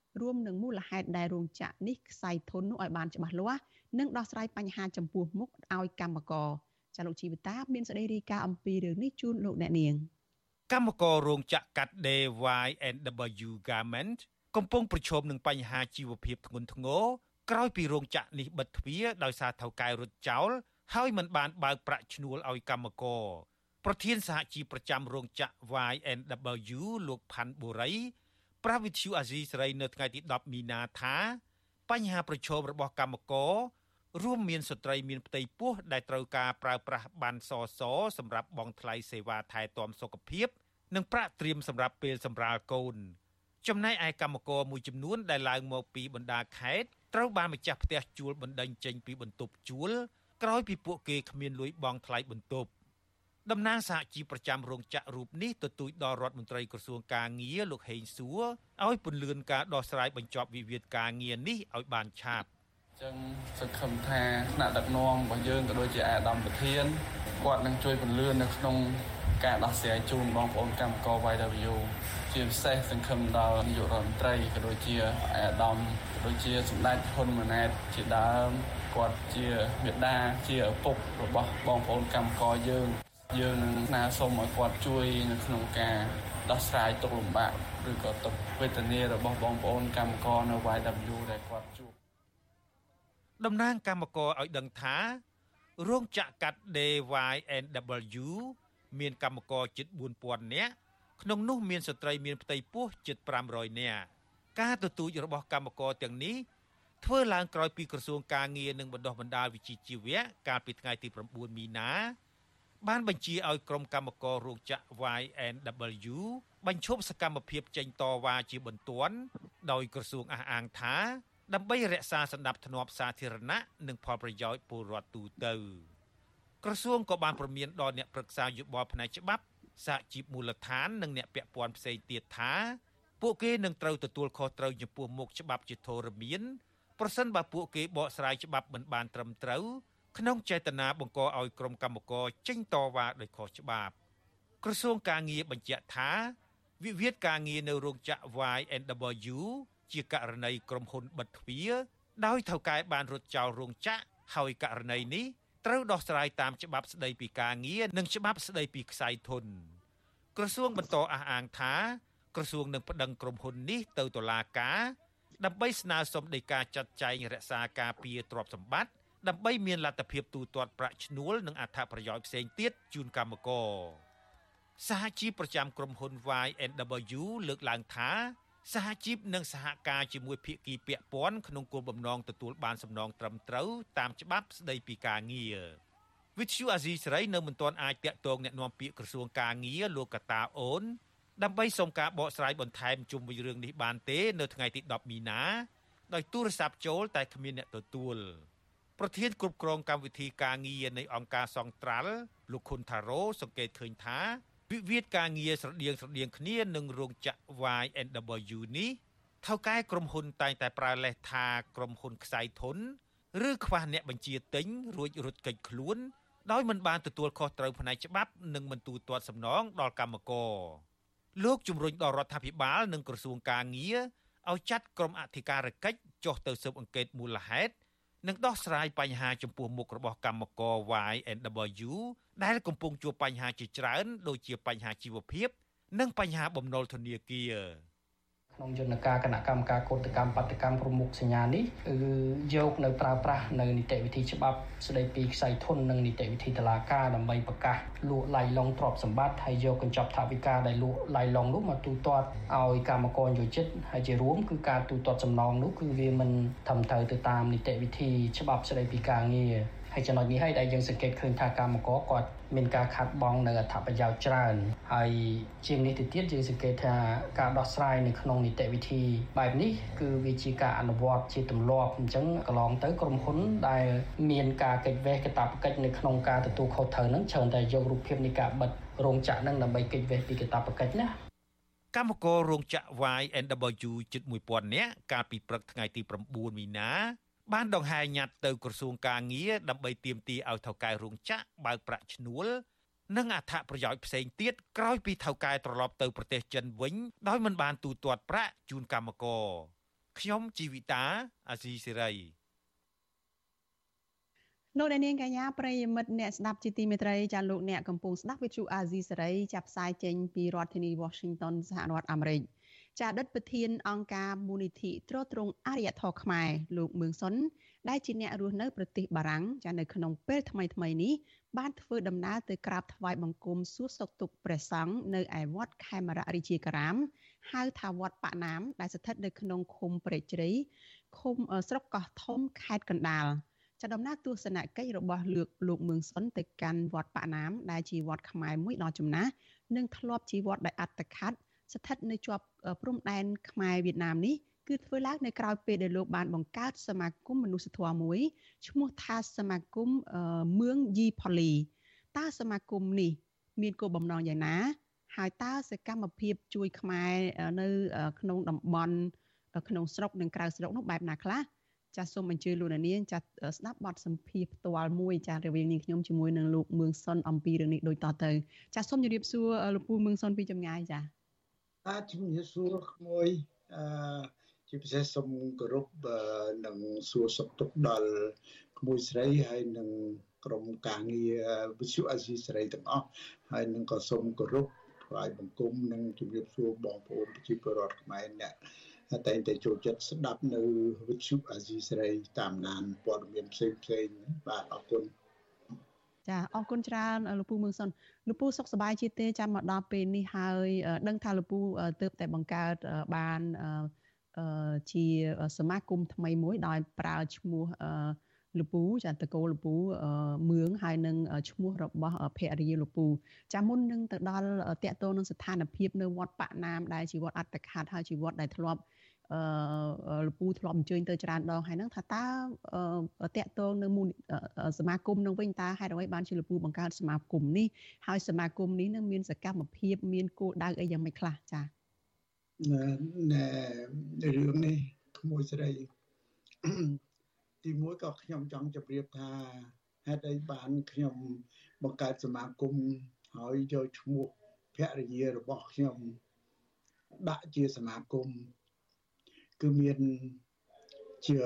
រួមនឹងមូលហេតុដែលរោងចក្រនេះខ្សែធននោះឲ្យបានច្បាស់លាស់និងដោះស្រាយបញ្ហាចំពោះមុខឲ្យកម្មករចាលោកជីវិតាមានសេចក្តីរាយការណ៍អំពីរឿងនេះជូនលោកអ្នកនាងកម្មកររោងចក្រកាត់ដេរ វ៉ាយ អេន ដប៊លយូ Garment កំពុងប្រឈមនឹងបញ្ហាជីវភាពធ្ងន់ធ្ងរក្រោយពីរោងចក្រនេះបិទទ្វារដោយសារថៅកែរត់ចោលហើយមិនបានបើកប្រាក់ឈ្នួលឲ្យកម្មករប្រធានសហជីពប្រចាំរោងចក្រ វ៉ាយ អេន ដប៊លយូ លោកផាន់បូរីប្រាប់វិទ្យុអាស៊ីសេរីនៅថ្ងៃទីដប់មីនាថាបញ្ហាប្រឈមរបស់កម្មកររួមមានស្ត្រីមានផ្ទៃពោះដែលត្រូវការប្រើប្រាស់ប័ណ្ណសសសម្រាប់បង់ថ្លៃសេវាថែទាំសុខភាពនិងប្រាក់ត្រៀមសម្រាប់ពេលសម្រាលកូនចំណែកឯកម្មករមួយចំនួនដែលឡើងមកពីបណ្ដាខេត្តត្រូវបានម្ចាស់ផ្ទះជួលបណ្តេញចេញពីបន្ទប់ជួលក្រោយពីពួកគេគ្មានលុយបង់ថ្លៃបន្ទប់តំណាងសហជីពប្រចាំរោងចក្ររូបនេះទទូចដល់រដ្ឋមន្ត្រីក្រសួងការងារលោកហេងសួរឲ្យពន្យាការដោះស្រាយបញ្ចប់វិវាទការងារនេះឲ្យបានឆាប់ចឹងសង្ឃឹមថាថ្នាក់ដឹកនាំរបស់យើងក៏ដូចជាអាដាមប្រធានគាត់នឹងជួយពន្យានៅក្នុងការដោះស្រាយជូនបងប្អូនកម្មករ វ៉ាយ ដប៊លយូ ជាពិសេសសង្ឃឹមដល់នាយករដ្ឋមន្ត្រីក៏ដូចជាអាដាមក៏ដូចជាសម្ដេចហ៊ុនម៉ាណែតជាដើមគាត់ជាមេដាជាឪពុករបស់បងប្អូនកម្មករយើងយើងនឹងស្នើសុំឲ្យគាត់ជួយនៅក្នុងការដោះស្រាយទុក្ខលំបាកឬក៏ទុក្ខវេទនារបស់បងប្អូនកម្មករនៅ វ៉ាយ ដប៊លយូ ដែលគាត់ជួបតំណាងកម្មករឲ្យដឹងថារោងចក្រកាត់ដេរ វ៉ាយ អេន ដប៊លយូ មានកម្មករជិតបួនពាន់នាក់ក្នុងនោះមានស្ត្រីមានផ្ទៃពោះជិតប្រាំរយនាក់ការទទូចរបស់កម្មករទាំងនេះធ្វើឡើងក្រោយពីក្រសួងការងារនិងបណ្ដុះបណ្ដាលវិជ្ជាជីវៈកាលពីថ្ងៃទីប្រាំបួនមីនាបានបញ្ជាឲ្យក្រុមកម្មកររោងចក្រ វ៉ាយ អេន ដប៊លយូ បញ្ឈប់សកម្មភាពចេញតវ៉ាជាបន្ទាន់ដោយក្រសួងអះអាងថាដើម្បីរក្សាសណ្ដាប់ធ្នាប់សាធារណៈនិងផលប្រយោជន៍ពលរដ្ឋទូទៅក្រសួងក៏បានព្រមានដល់អ្នកប្រឹក្សាយោបល់ផ្នែកច្បាប់សហជីពមូលដ្ឋាននិងអ្នកពាក់ព័ន្ធផ្សេងទៀតថាពួកគេនឹងត្រូវទទួលខុសត្រូវចំពោះមុខច្បាប់ជាធរមានប្រសិនបើពួកគេបកស្រាយច្បាប់មិនបានត្រឹមត្រូវក្នុងចេតនាបង្កឲ្យក្រុមកម្មករចេញតវ៉ាដោយខុសច្បាប់ក្រសួងការងារបញ្ជាក់ថាវិវាទការងារនៅរោងចក្រ វ៉ាយ អេន ដប៊លយូ ជាករណីក្រុមហ៊ុនបិទទ្វារដោយថៅកែបានរត់ចោលរោងចក្រហើយករណីនេះត្រូវដោះស្រាយតាមច្បាប់ស្តីពីការងារនិងច្បាប់ស្តីពីខ្សែធនក្រសួងបន្តអះអាងថាក្រសួងនឹងប្តឹងក្រុមហ៊ុននេះទៅតុលាការដើម្បីស្នើសុំដីកាចាត់ចែងរក្សាការពារទ្រព្យសម្បត្តិដើម្បីមានលទ្ធភាពទូទាត់ប្រាក់ឈ្នួលនិងអត្ថប្រយោជន៍ផ្សេងទៀតជូនកម្មករសហជីពប្រចាំក្រុមហ៊ុន វ៉ាយ អេន ដប៊លយូ លើកឡើងថាសហជីពនឹងសហការជាមួយភាគីពាក់ព័ន្ធក្នុងគោលបំណងទទួលបានសំណងត្រឹមត្រូវតាមច្បាប់ស្តីពីការងារវិទ្យុអាស៊ីសេរីនៅមិនទាន់អាចតាក់ទងអ្នកនាំពាក្យក្រសួងការងារលោកកតាអូនដើម្បីសុំការបកស្រាយបន្ថែមជុំវិញរឿងនេះបានទេនៅថ្ងៃទីដប់មីនាដោយទូរស័ព្ទចូលតែគ្មានអ្នកទទួលប្រធានគ្រប់គ្រងកម្មវិធីការងារនៃអង្គការសង្ត្រាល់លោកខុនថារ៉ូសង្កេតឃើញថាវិវាទការងារស្រដៀងស្រដៀងគ្នានឹងរោងចក្រ វ៉ាយ អេន ដប៊លយូ នេះថៅកែក្រុមហ៊ុនតែងតែប្រើលេសថាក្រុមហ៊ុនខ្សែធនឬខ្វះអ្នកបញ្ជាទិញរួចរត់គេចខ្លួនដោយមិនបានទទួលខុសត្រូវផ្នែកច្បាប់និងមិនទូទាត់សំណងដល់កម្មករលោកជំរុញដល់រដ្ឋាភិបាលនិងក្រសួងការងារឲ្យចាត់ក្រុមអធិការកិច្ចចុះទៅស៊ើបអង្កេតមូលហេតុនិងដោះស្រាយបញ្ហាចំពោះមុខរបស់កម្មករ វ៉ាយ អេន ដប៊លយូ ដែលកំពុងជួបបញ្ហាជាច្រើនដូចជាបញ្ហាជីវភាពនិងបញ្ហាបំណុលធនាគារក្នុងយន្តការគណៈកម្មការកោតកម្មបាតកម្មប្រមុខសញ្ញានេះគឺយកនៅប្រើប្រាស់នៅនីតិវិធីច្បាប់ស្តីពីខ្សែធននិងនីតិវិធីតុលាការដើម្បីប្រកាសលក់ឡៃឡុងទ្រព្យសម្បត្តិហើយយកកញ្ចប់ថវិកាដែលលក់ឡៃឡុងនោះមកទូទាត់ឲ្យកម្មករយោជិតហើយជារួមគឺការទូទាត់សំណងនោះគឺវាមិនត្រឹមត្រូវទៅតាមនីតិវិធីច្បាប់ស្តីពីការងារហើយចំណុចនេះហើយដែលយើងសង្កេតឃើញថាកម្មករគាត់មានការខាត់បងនៅអត្ថប្រយោជន៍ច្រើនហើយជាងនេះទៅទៀតយើងសង្កេតថាការដោះស្រាយនៅក្នុងនីតិវិធីបែបនេះគឺវាជាការអនុវត្តជាទម្លាប់អញ្ចឹងកន្លងទៅក្រុមហ៊ុនដែលមានការកិច្ចវេះកាតព្វកិច្ចនៅក្នុងការទទួលខុសត្រូវហ្នឹងច្រើនតែយករូបភាពនៃការបិទរោងចក្រហ្នឹងដើម្បីកិច្ចវេះពីកាតព្វកិច្ចណាកម្មកររោងចក្រ វ៉ាយ អេន ដប៊លយូ ជិតមួយពាន់នាក់កាលពីព្រឹកថ្ងៃទីប្រាំបួនមីនាបានដង្ហែញត្តិទៅក្រសួងការងារដើម្បីទាមទារឲ្យថៅកែរោងចក្របើកប្រាក់ឈ្នួលនិងអត្ថប្រយោជន៍ផ្សេងទៀតក្រោយពីថៅកែត្រឡប់ទៅប្រទេសចិនវិញដោយមិនបានទូទាត់ប្រាក់ជូនកម្មករខ្ញុំជីវិតាអាស៊ីសេរីលោកអ្នកនាងកញ្ញាប្រិយមិត្តអ្នកស្ដាប់ជាទីមេត្រីចាលោកអ្នកកំពុងស្ដាប់វិទ្យុអាស៊ីសេរីចាប់ផ្សាយចេញពីរដ្ឋធានី Washington សហរដ្ឋអាមេរិកចាអតីតប្រធានអង្គការមូលនិធិទ្រទ្រង់អរិយធម៌ខ្មែរលោកមឿងសុនដែលជាអ្នករស់នៅប្រទេសបារាំងចានៅក្នុងពេលថ្មីថ្មីនេះបានធ្វើដំណើរទៅក្រាបថ្វាយបង្គំសួរសុខទុក្ខព្រះសង្ឃនៅឯវត្តខេមររាជាការ៉ាមហៅថាវត្តប៉ាណាមដែលស្ថិតនៅក្នុងឃុំព្រែកជ្រៃឃុំស្រុកកោះធំខេត្តកណ្ដាលចាដំណើរទស្សនកិច្ចរបស់លោកលោកមឿងសុនទៅកាន់វត្តប៉ាណាមដែលជាវត្តខ្មែរមួយដ៏ចំណាស់និងធ្លាប់ជាវត្តដែលអត្តខិតស្ថិតនៅជាប់ព្រំដែនខ្មែរវៀតណាមនេះគឺធ្វើឡើងនៅក្រៅពេលដែលលោកបានបង្កើតសមាគមមនុស្សធម៌មួយឈ្មោះថាសមាគមមឿងយីផូលីតើសមាគមនេះមានគោលបំណងយ៉ាងណាហើយតើសកម្មភាពជួយខ្មែរនៅក្នុងតំបន់ក្នុងស្រុកនិងក្រៅស្រុកនោះបែបណាខ្លះចាសសូមអញ្ជើញលោកនាងចាសស្ដាប់បទសម្ភាសន៍ផ្ទាល់មួយចាសរវាងនាងខ្ញុំជាមួយនឹងលោកមឿងសុនអំពីរឿងនេះដូចតទៅចាសសូមជម្រាបសួរលោកពូមឿងសុនពីចម្ងាយចាសបាទជំរាបសួរក្មួយអឺជាពិសេសសូមគោរពនិងសួរសុខទុក្ខដល់ក្មួយស្រីហើយនិងក្រុមការងារវិទ្យុអាស៊ីសេរីទាំងអស់ហើយនិងក៏សូមគោរពថ្វាយបង្គំនិងជម្រាបសួរបងប្អូនប្រជាពលរដ្ឋខ្មែរអ្នកតែងតែចូលចិត្តស្ដាប់នៅវិទ្យុអាស៊ីសេរីតាមដានព័ត៌មានផ្សេងផ្សេងបាទអរគុណចាអរគុណច្រើនលោកពូមឿងសុនលោកពូសុខសប្បាយជាទេចាំមកដល់ពេលនេះហើយដឹងថាលោកពូទើបតែបង្កើតបានជាសមាគមថ្មីមួយដោយប្រើឈ្មោះលោកពូចាតកូលលោកពូមឿងហើយនឹងឈ្មោះរបស់ភរិយាលោកពូចាមុននឹងទៅដល់តកតងនឹងស្ថានភាពនៅវត្តប៉ាណាមដែលជាវត្តអត្តខិតហើយជាវត្តដែលធ្លាប់អឺលោកពូធ្លាប់អញ្ជើញទៅច្រើនដងហើយហ្នឹងថាតើតកតងនៅសមាគមនឹងវិញតើហេតុអ្វីបានជាលោកពូបង្កើតសមាគមនេះហើយសមាគមនេះនឹងមានសកម្មភាពមានគោលដៅអីយ៉ាងម៉េចខ្លះចាណែរឿងនេះក្មួយស្រីទីមួយក៏ខ្ញុំចង់ជម្រាបថាហេតុអីបានខ្ញុំបង្កើតសមាគមហើយយកឈ្មោះភរិយារបស់ខ្ញុំដាក់ជាសមាគមគឺមានជា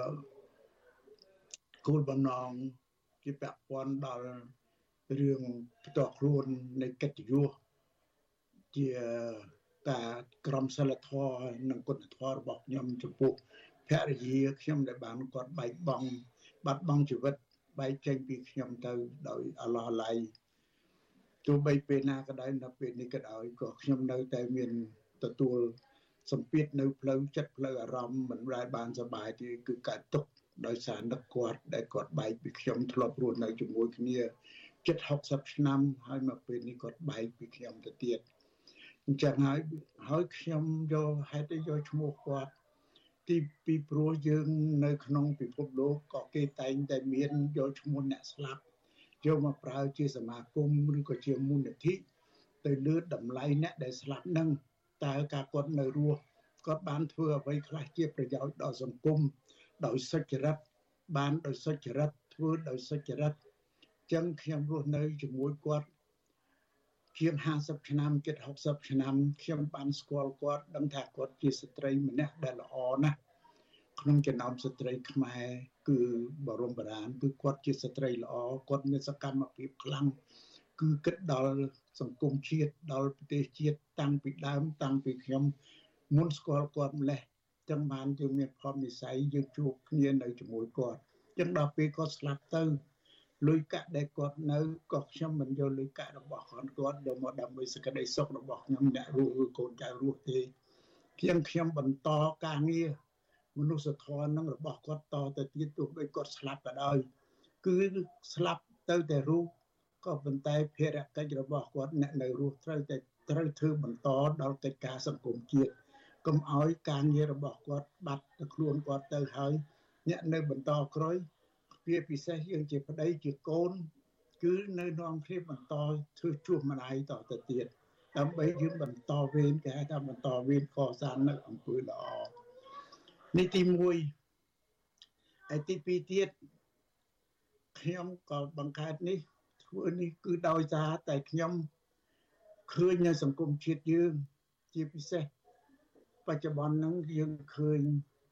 គោលបំណងជាពាក់ព័ន្ធដល់រឿងផ្ទាល់ខ្លួននៃកិត្តិយសជាការក្រមសីលធម៌និងគុណធម៌របស់ខ្ញុំចំពោះភរិយាខ្ញុំដែលបានគាត់បែកបង់បាត់បង់ជីវិតបែកចេញពីខ្ញុំទៅដោយអឡោះឡៃទោះបីពេលណាក៏ដោយនៅពេលនេះក៏ដោយក៏ខ្ញុំនៅតែមានទទួលសម្ពាធនៅផ្លូវចិត្តផ្លូវអារម្មណ៍មិនដែលបានសប្បាយទេគឺកើតទុក្ខដោយសារនឹកគាត់ដែលគាត់បែកពីខ្ញុំធ្លាប់រស់នៅជាមួយគ្នាជិតហុកសិបឆ្នាំហើយមកពេលនេះគាត់បែកពីខ្ញុំទៅទៀតអញ្ចឹងហើយហើយខ្ញុំយកហេតុយកឈ្មោះគាត់ទីពីព្រោះយើងនៅក្នុងពិភពលោកក៏គេតែងតែមានយកឈ្មោះអ្នកស្លាប់យកមកប្រើជាសមាគមឬក៏ជាមូលនិធិទៅលើតម្លៃអ្នកដែលស្លាប់នឹងតើការគាត់នៅរស់គាត់បានធ្វើអ្វីខ្លះជាប្រយោជន៍ដល់សង្គមដោយសុចរិតបានដោយសុចរិតធ្វើដោយសុចរិតចឹងខ្ញុំរស់នៅជាមួយគាត់ជាងห้าสิบឆ្នាំជិតหกสิบឆ្នាំខ្ញុំបានស្គាល់គាត់ដឹងថាគាត់ជាស្ត្រីម្នាក់ដែលល្អណាស់ក្នុងចំណោមស្ត្រីខ្មែរគឺបរមបុរាណគឺគាត់ជាស្ត្រីល្អគាត់មានសកម្មភាពខ្លាំងគឺគិតដល់សង្គមជាតិដល់ប្រទេសជាតិតាំងពីដើមតាំងពីខ្ញុំមុនស្គាល់គាត់ម្លេះចឹងបានយើងមានផលនិស័យយើងជួបគ្នានៅជាមួយគាត់ចឹងដល់ពេលគាត់ស្លាប់ទៅលុយកាក់ដែលគាត់នៅក៏ខ្ញុំមិនយកលុយកាក់របស់គាត់គាត់យកមកដើម្បីសេចក្តីសុខរបស់ខ្ញុំអ្នករស់ឬកូនចៅរស់ទេខ្ញុំខ្ញុំបន្តការងារមនុស្សធម៌នឹងរបស់គាត់តទៅទៀតទោះបីគាត់ស្លាប់ក៏ដោយគឺស្លាប់ទៅតែរូបក៏ប៉ុន្តែភារកិច្ចរបស់គាត់អ្នកនៅរស់ត្រូវតែត្រូវធ្វើបន្តដល់កិច្ចការសង្គមជាតិកុំឲ្យការងាររបស់គាត់បាត់ទៅខ្លួនគាត់ទៅហើយអ្នកនៅបន្តក្រោយវាពិសេសយើងជាប្តីជាកូនគឺនៅនាំគ្នាបន្តធ្វើជួបម្ដាយតទៅទៀតដើម្បីយើងបន្តវេនគេហៅថាបន្តវេនកសាងនៅអំពើល្អនេះទីមួយហើយទីពីរទៀតខ្ញុំក៏បង្កើតនេះធ្វើនេះគឺដោយសារតែខ្ញុំឃើញនៅសង្គមជាតិយើងជាពិសេសបច្ចុប្បន្នហ្នឹងយើងឃើញ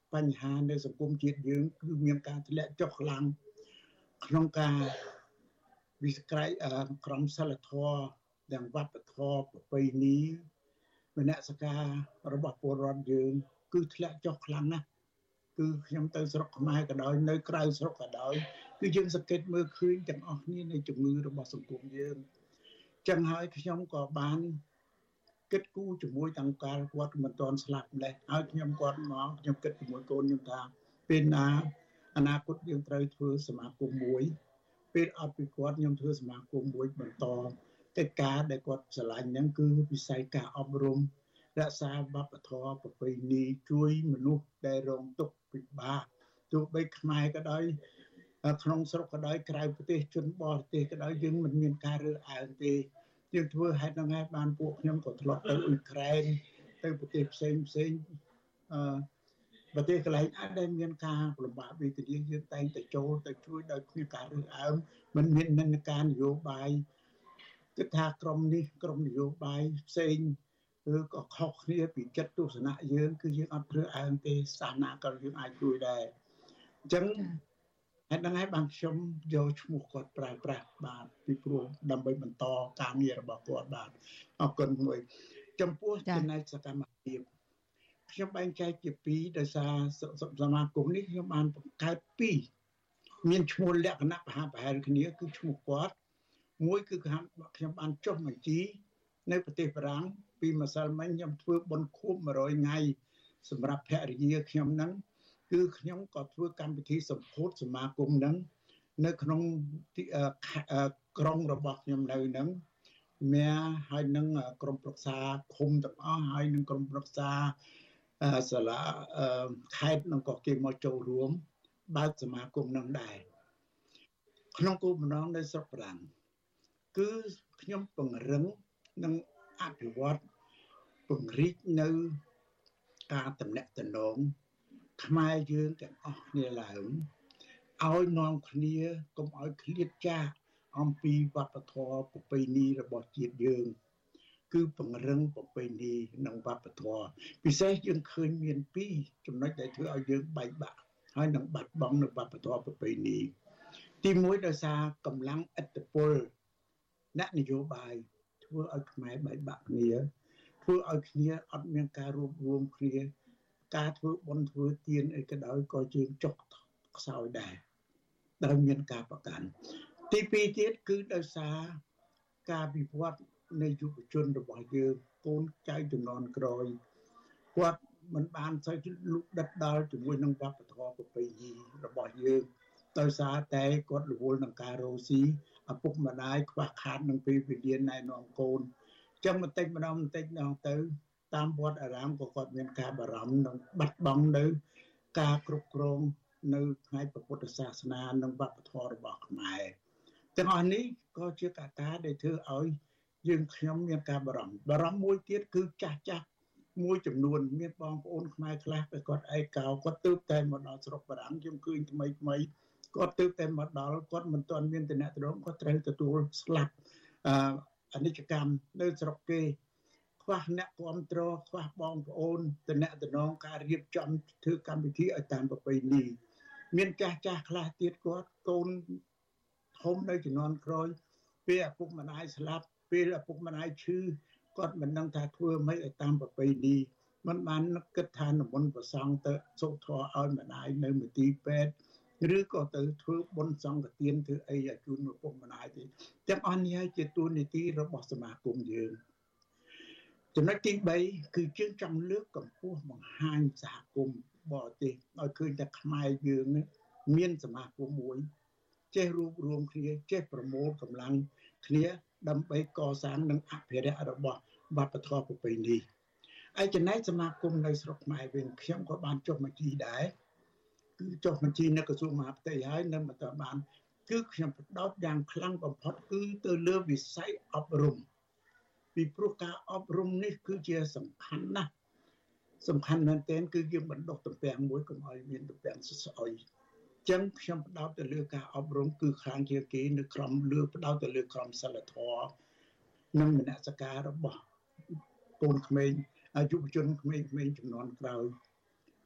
បញ្ហានៅសង្គមជាតិយើងគឺមានការធ្លាក់ចុះខ្លាំងក្នុងការវិស្ក្រ័យក្រមសីលធម៌ទាំងវប្បធម៌ប្រពៃណីមនសិការរបស់ពលរដ្ឋយើងគឺធ្លាក់ចុះខ្លាំងណាស់គឺខ្ញុំទៅស្រុកខ្មែរក៏ដោយនៅក្រៅស្រុកក៏ដោយគឺយើងសង្កេតមើលឃើញទាំងអស់គ្នានៃជំងឺរបស់សង្គមយើងចឹងហើយខ្ញុំក៏បានគិតគូរជាមួយទាំងការគាត់មិនទាន់ស្លាប់ម្លេះហើយខ្ញុំគាត់មកខ្ញុំគិតជាមួយកូនខ្ញុំថាពេលណាអនាគតយើងត្រូវធ្វើសមាគមមួយពេលអត់ពីគាត់ខ្ញុំធ្វើសមាគមមួយបន្តកិច្ចការដែលគាត់ឆ្លាញ់ហ្នឹងគឺវិស័យការអប់រំរក្សាវប្បធម៌ប្រពៃណីជួយមនុស្សដែលរងទុក្ខពិបាកទោះបីខ្មែរក៏ដោយក្នុងស្រុកក៏ដោយក្រៅប្រទេសជនបរទេសក៏ដោយយើងមិនមានការរើសអើងទេយើងធ្វើហេតុហ្នឹងហើយបានពួកខ្ញុំក៏ធ្លាប់ទៅអ៊ុយក្រែនទៅប្រទេសផ្សេងផ្សេងអឺប្រទេសកន្លែងអាចដែលមានការលំបាកវេទនាយើងតែងតែចូលទៅជួយដោយគ្មានការរើសអើងមិនមាននិន្នាការនយោបាយគិតថាក្រមនេះក្រមនយោបាយផ្សេងឬក៏ខុសគ្នាពីចិត្តទស្សនៈយើងគឺយើងអត់រើសអើងទេសាសនាក៏យើងអាចជួយដែរអញ្ចឹងហេតុហ្នឹងហើយបានខ្ញុំយកឈ្មោះគាត់ប្រើប្រាស់បាទពីព្រោះដើម្បីបន្តការងាររបស់គាត់បាទអរគុណមួយចំពោះចំណែកសកម្មភាពខ្ញុំបែងចែកជាពីរដោយសារសមាគមនេះខ្ញុំបានបង្កើតពីរមានឈ្មោះលក្ខណៈប្រហាក់ប្រហែលគ្នាគឺឈ្មោះគាត់មួយគឺខ្ញុំបានចុះបញ្ជីនៅប្រទេសបារាំងពីម្សិលមិញខ្ញុំធ្វើបុណ្យខួបmột trămថ្ងៃសម្រាប់ភរិយាខ្ញុំហ្នឹងគឺខ្ញុំក៏ធ្វើកម្មវិធីសម្ពោធសមាគមហ្នឹងនៅក្នុងក្រុងរបស់ខ្ញុំនៅហ្នឹងមានហើយនឹងក្រុមប្រឹក្សាឃុំទាំងអស់ហើយនឹងក្រុមប្រឹក្សាសាលាខេត្តនឹងក៏គេមកចូលរួមបើកសមាគមនឹងដែរក្នុងគោលបំណងនៅស្រុកបារាំងគឺខ្ញុំពង្រឹងនិងអភិវឌ្ឍពង្រីកនៅការតំណាក់តំណងខ្មែរយើងទាំងអស់គ្នាឡើងឲ្យនាំគ្នាកុំឲ្យឃ្លាតចាស់អំពីវប្បធម៌ប្រពៃណីរបស់ជាតិយើងគឺពង្រឹងប្រពៃណីនិងវប្បធម៌ពិសេសយើងឃើញមានពីរចំណុចដែលធ្វើឲ្យយើងបែកបាក់ហើយនឹងបាត់បង់នៅវប្បធម៌ប្រពៃណីទីមួយដោយសារកម្លាំងឥទ្ធិពលអ្នកនយោបាយធ្វើឲ្យខ្មែរបែកបាក់គ្នាធ្វើឲ្យគ្នាអត់មានការរួបរวมគ្នាការធ្វើបុណ្យធ្វើទានអីក៏ដោយក៏យើងចុះខ្សោយដែរដោយមានការប្រកាន់ទីពីរទៀតគឺដោយសារការវិវត្តនៃយុវជនរបស់យើងកូនចៅជំនាន់ក្រោយគាត់មិនបានសូវលុបដិតដល់ជាមួយនឹងវប្បធម៌ប្រពៃណីរបស់យើងដោយសារតែគាត់រវល់នឹងការរស់ស៊ីឪពុកម្ដាយខ្វះខាតនឹងពេលវេលាណែនាំកូនចឹងបន្តិចម្ដងបន្តិចម្ដងទៅតាមវត្តអារាមក៏គាត់មានការបារម្ភនឹងបាត់បង់នៅការគ្រប់គ្រងនៅផ្នែកពុទ្ធសាសនានិងវប្បធម៌របស់ខ្មែរទាំងអស់នេះក៏ជាកត្តាដែលធ្វើឲ្យយើងខ្ញុំមានការបារម្ភបារម្ភមួយទៀតគឺចាស់ចាស់មួយចំនួនមានបងប្អូនខ្មែរខ្លះដែលគាត់ឯកោគាត់ទើបតែមកដល់ស្រុកបារាំងខ្ញុំឃើញថ្មីថ្មីគាត់ទើបតែមកដល់គាត់មិនទាន់មានតំណែងគាត់ត្រូវទទួលស្លាប់អឺអនិច្ចកម្មនៅស្រុកគេខ្វះអ្នកគ្រប់គ្រងខ្វះបងប្អូនតំណែងការរៀបចំធ្វើកម្មវិធីឲ្យតាមប្រពៃណីមានចាស់ចាស់ខ្លះទៀតគាត់កូនធំនៅជំនាន់ក្រោយពេលឪពុកម្ដាយស្លាប់ពេលឪពុកម្ដាយឈឺគាត់មិនដឹងថាធ្វើម៉េចឲ្យតាមប្រពៃណីមិនបានគិតថានិមន្តព្រះសង្ឃទៅសូត្រធម៌ឲ្យម្ដាយនៅមន្ទីរពេទ្យឬក៏ទៅធ្វើបុណ្យសង្ឃទានធ្វើអីឲ្យជូនឪពុកម្ដាយទេទាំងអស់នេះជាទូនីតិរបស់សមាគមយើងចំណុចទីបីគឺជើងចង់លើកកម្ពស់បង្ហាញសហគមន៍បរទេសឲ្យឃើញថាខ្មែរយើងមានសមាគមមួយចេះរួបរวมគ្នាចេះប្រមូលកម្លាំងគ្នាដើម្បីកសាងនិងអភិរក្សរបស់វប្បធម៌ប្រពៃណីឯចំណែកសមាគមនៅស្រុកខ្មែរវិញខ្ញុំក៏បានចុះបញ្ជីដែរគឺចុះបញ្ជីនៅក្រសួងមហាផ្ទៃហើយនៅមិនទាន់បានគឺខ្ញុំបដោតយ៉ាងខ្លាំងបំផុតគឺទៅលើវិស័យអប់រំពីព្រោះការអប់រំនេះគឺជាសំខាន់ណាស់សំខាន់មែនទែនគឺយើងបណ្ដុះទំពាំងមួយកុំឲ្យមានទំពាំងស្អុយចឹងខ្ញុំបដោតទៅលើការអប់រំគឺខ្លាំងជាងគេនៅក្រមលើបដោតទៅលើក្រមសីលធម៌និងមនសិការរបស់កូនក្មេងយុវជនក្មេងៗជំនាន់ក្រោយ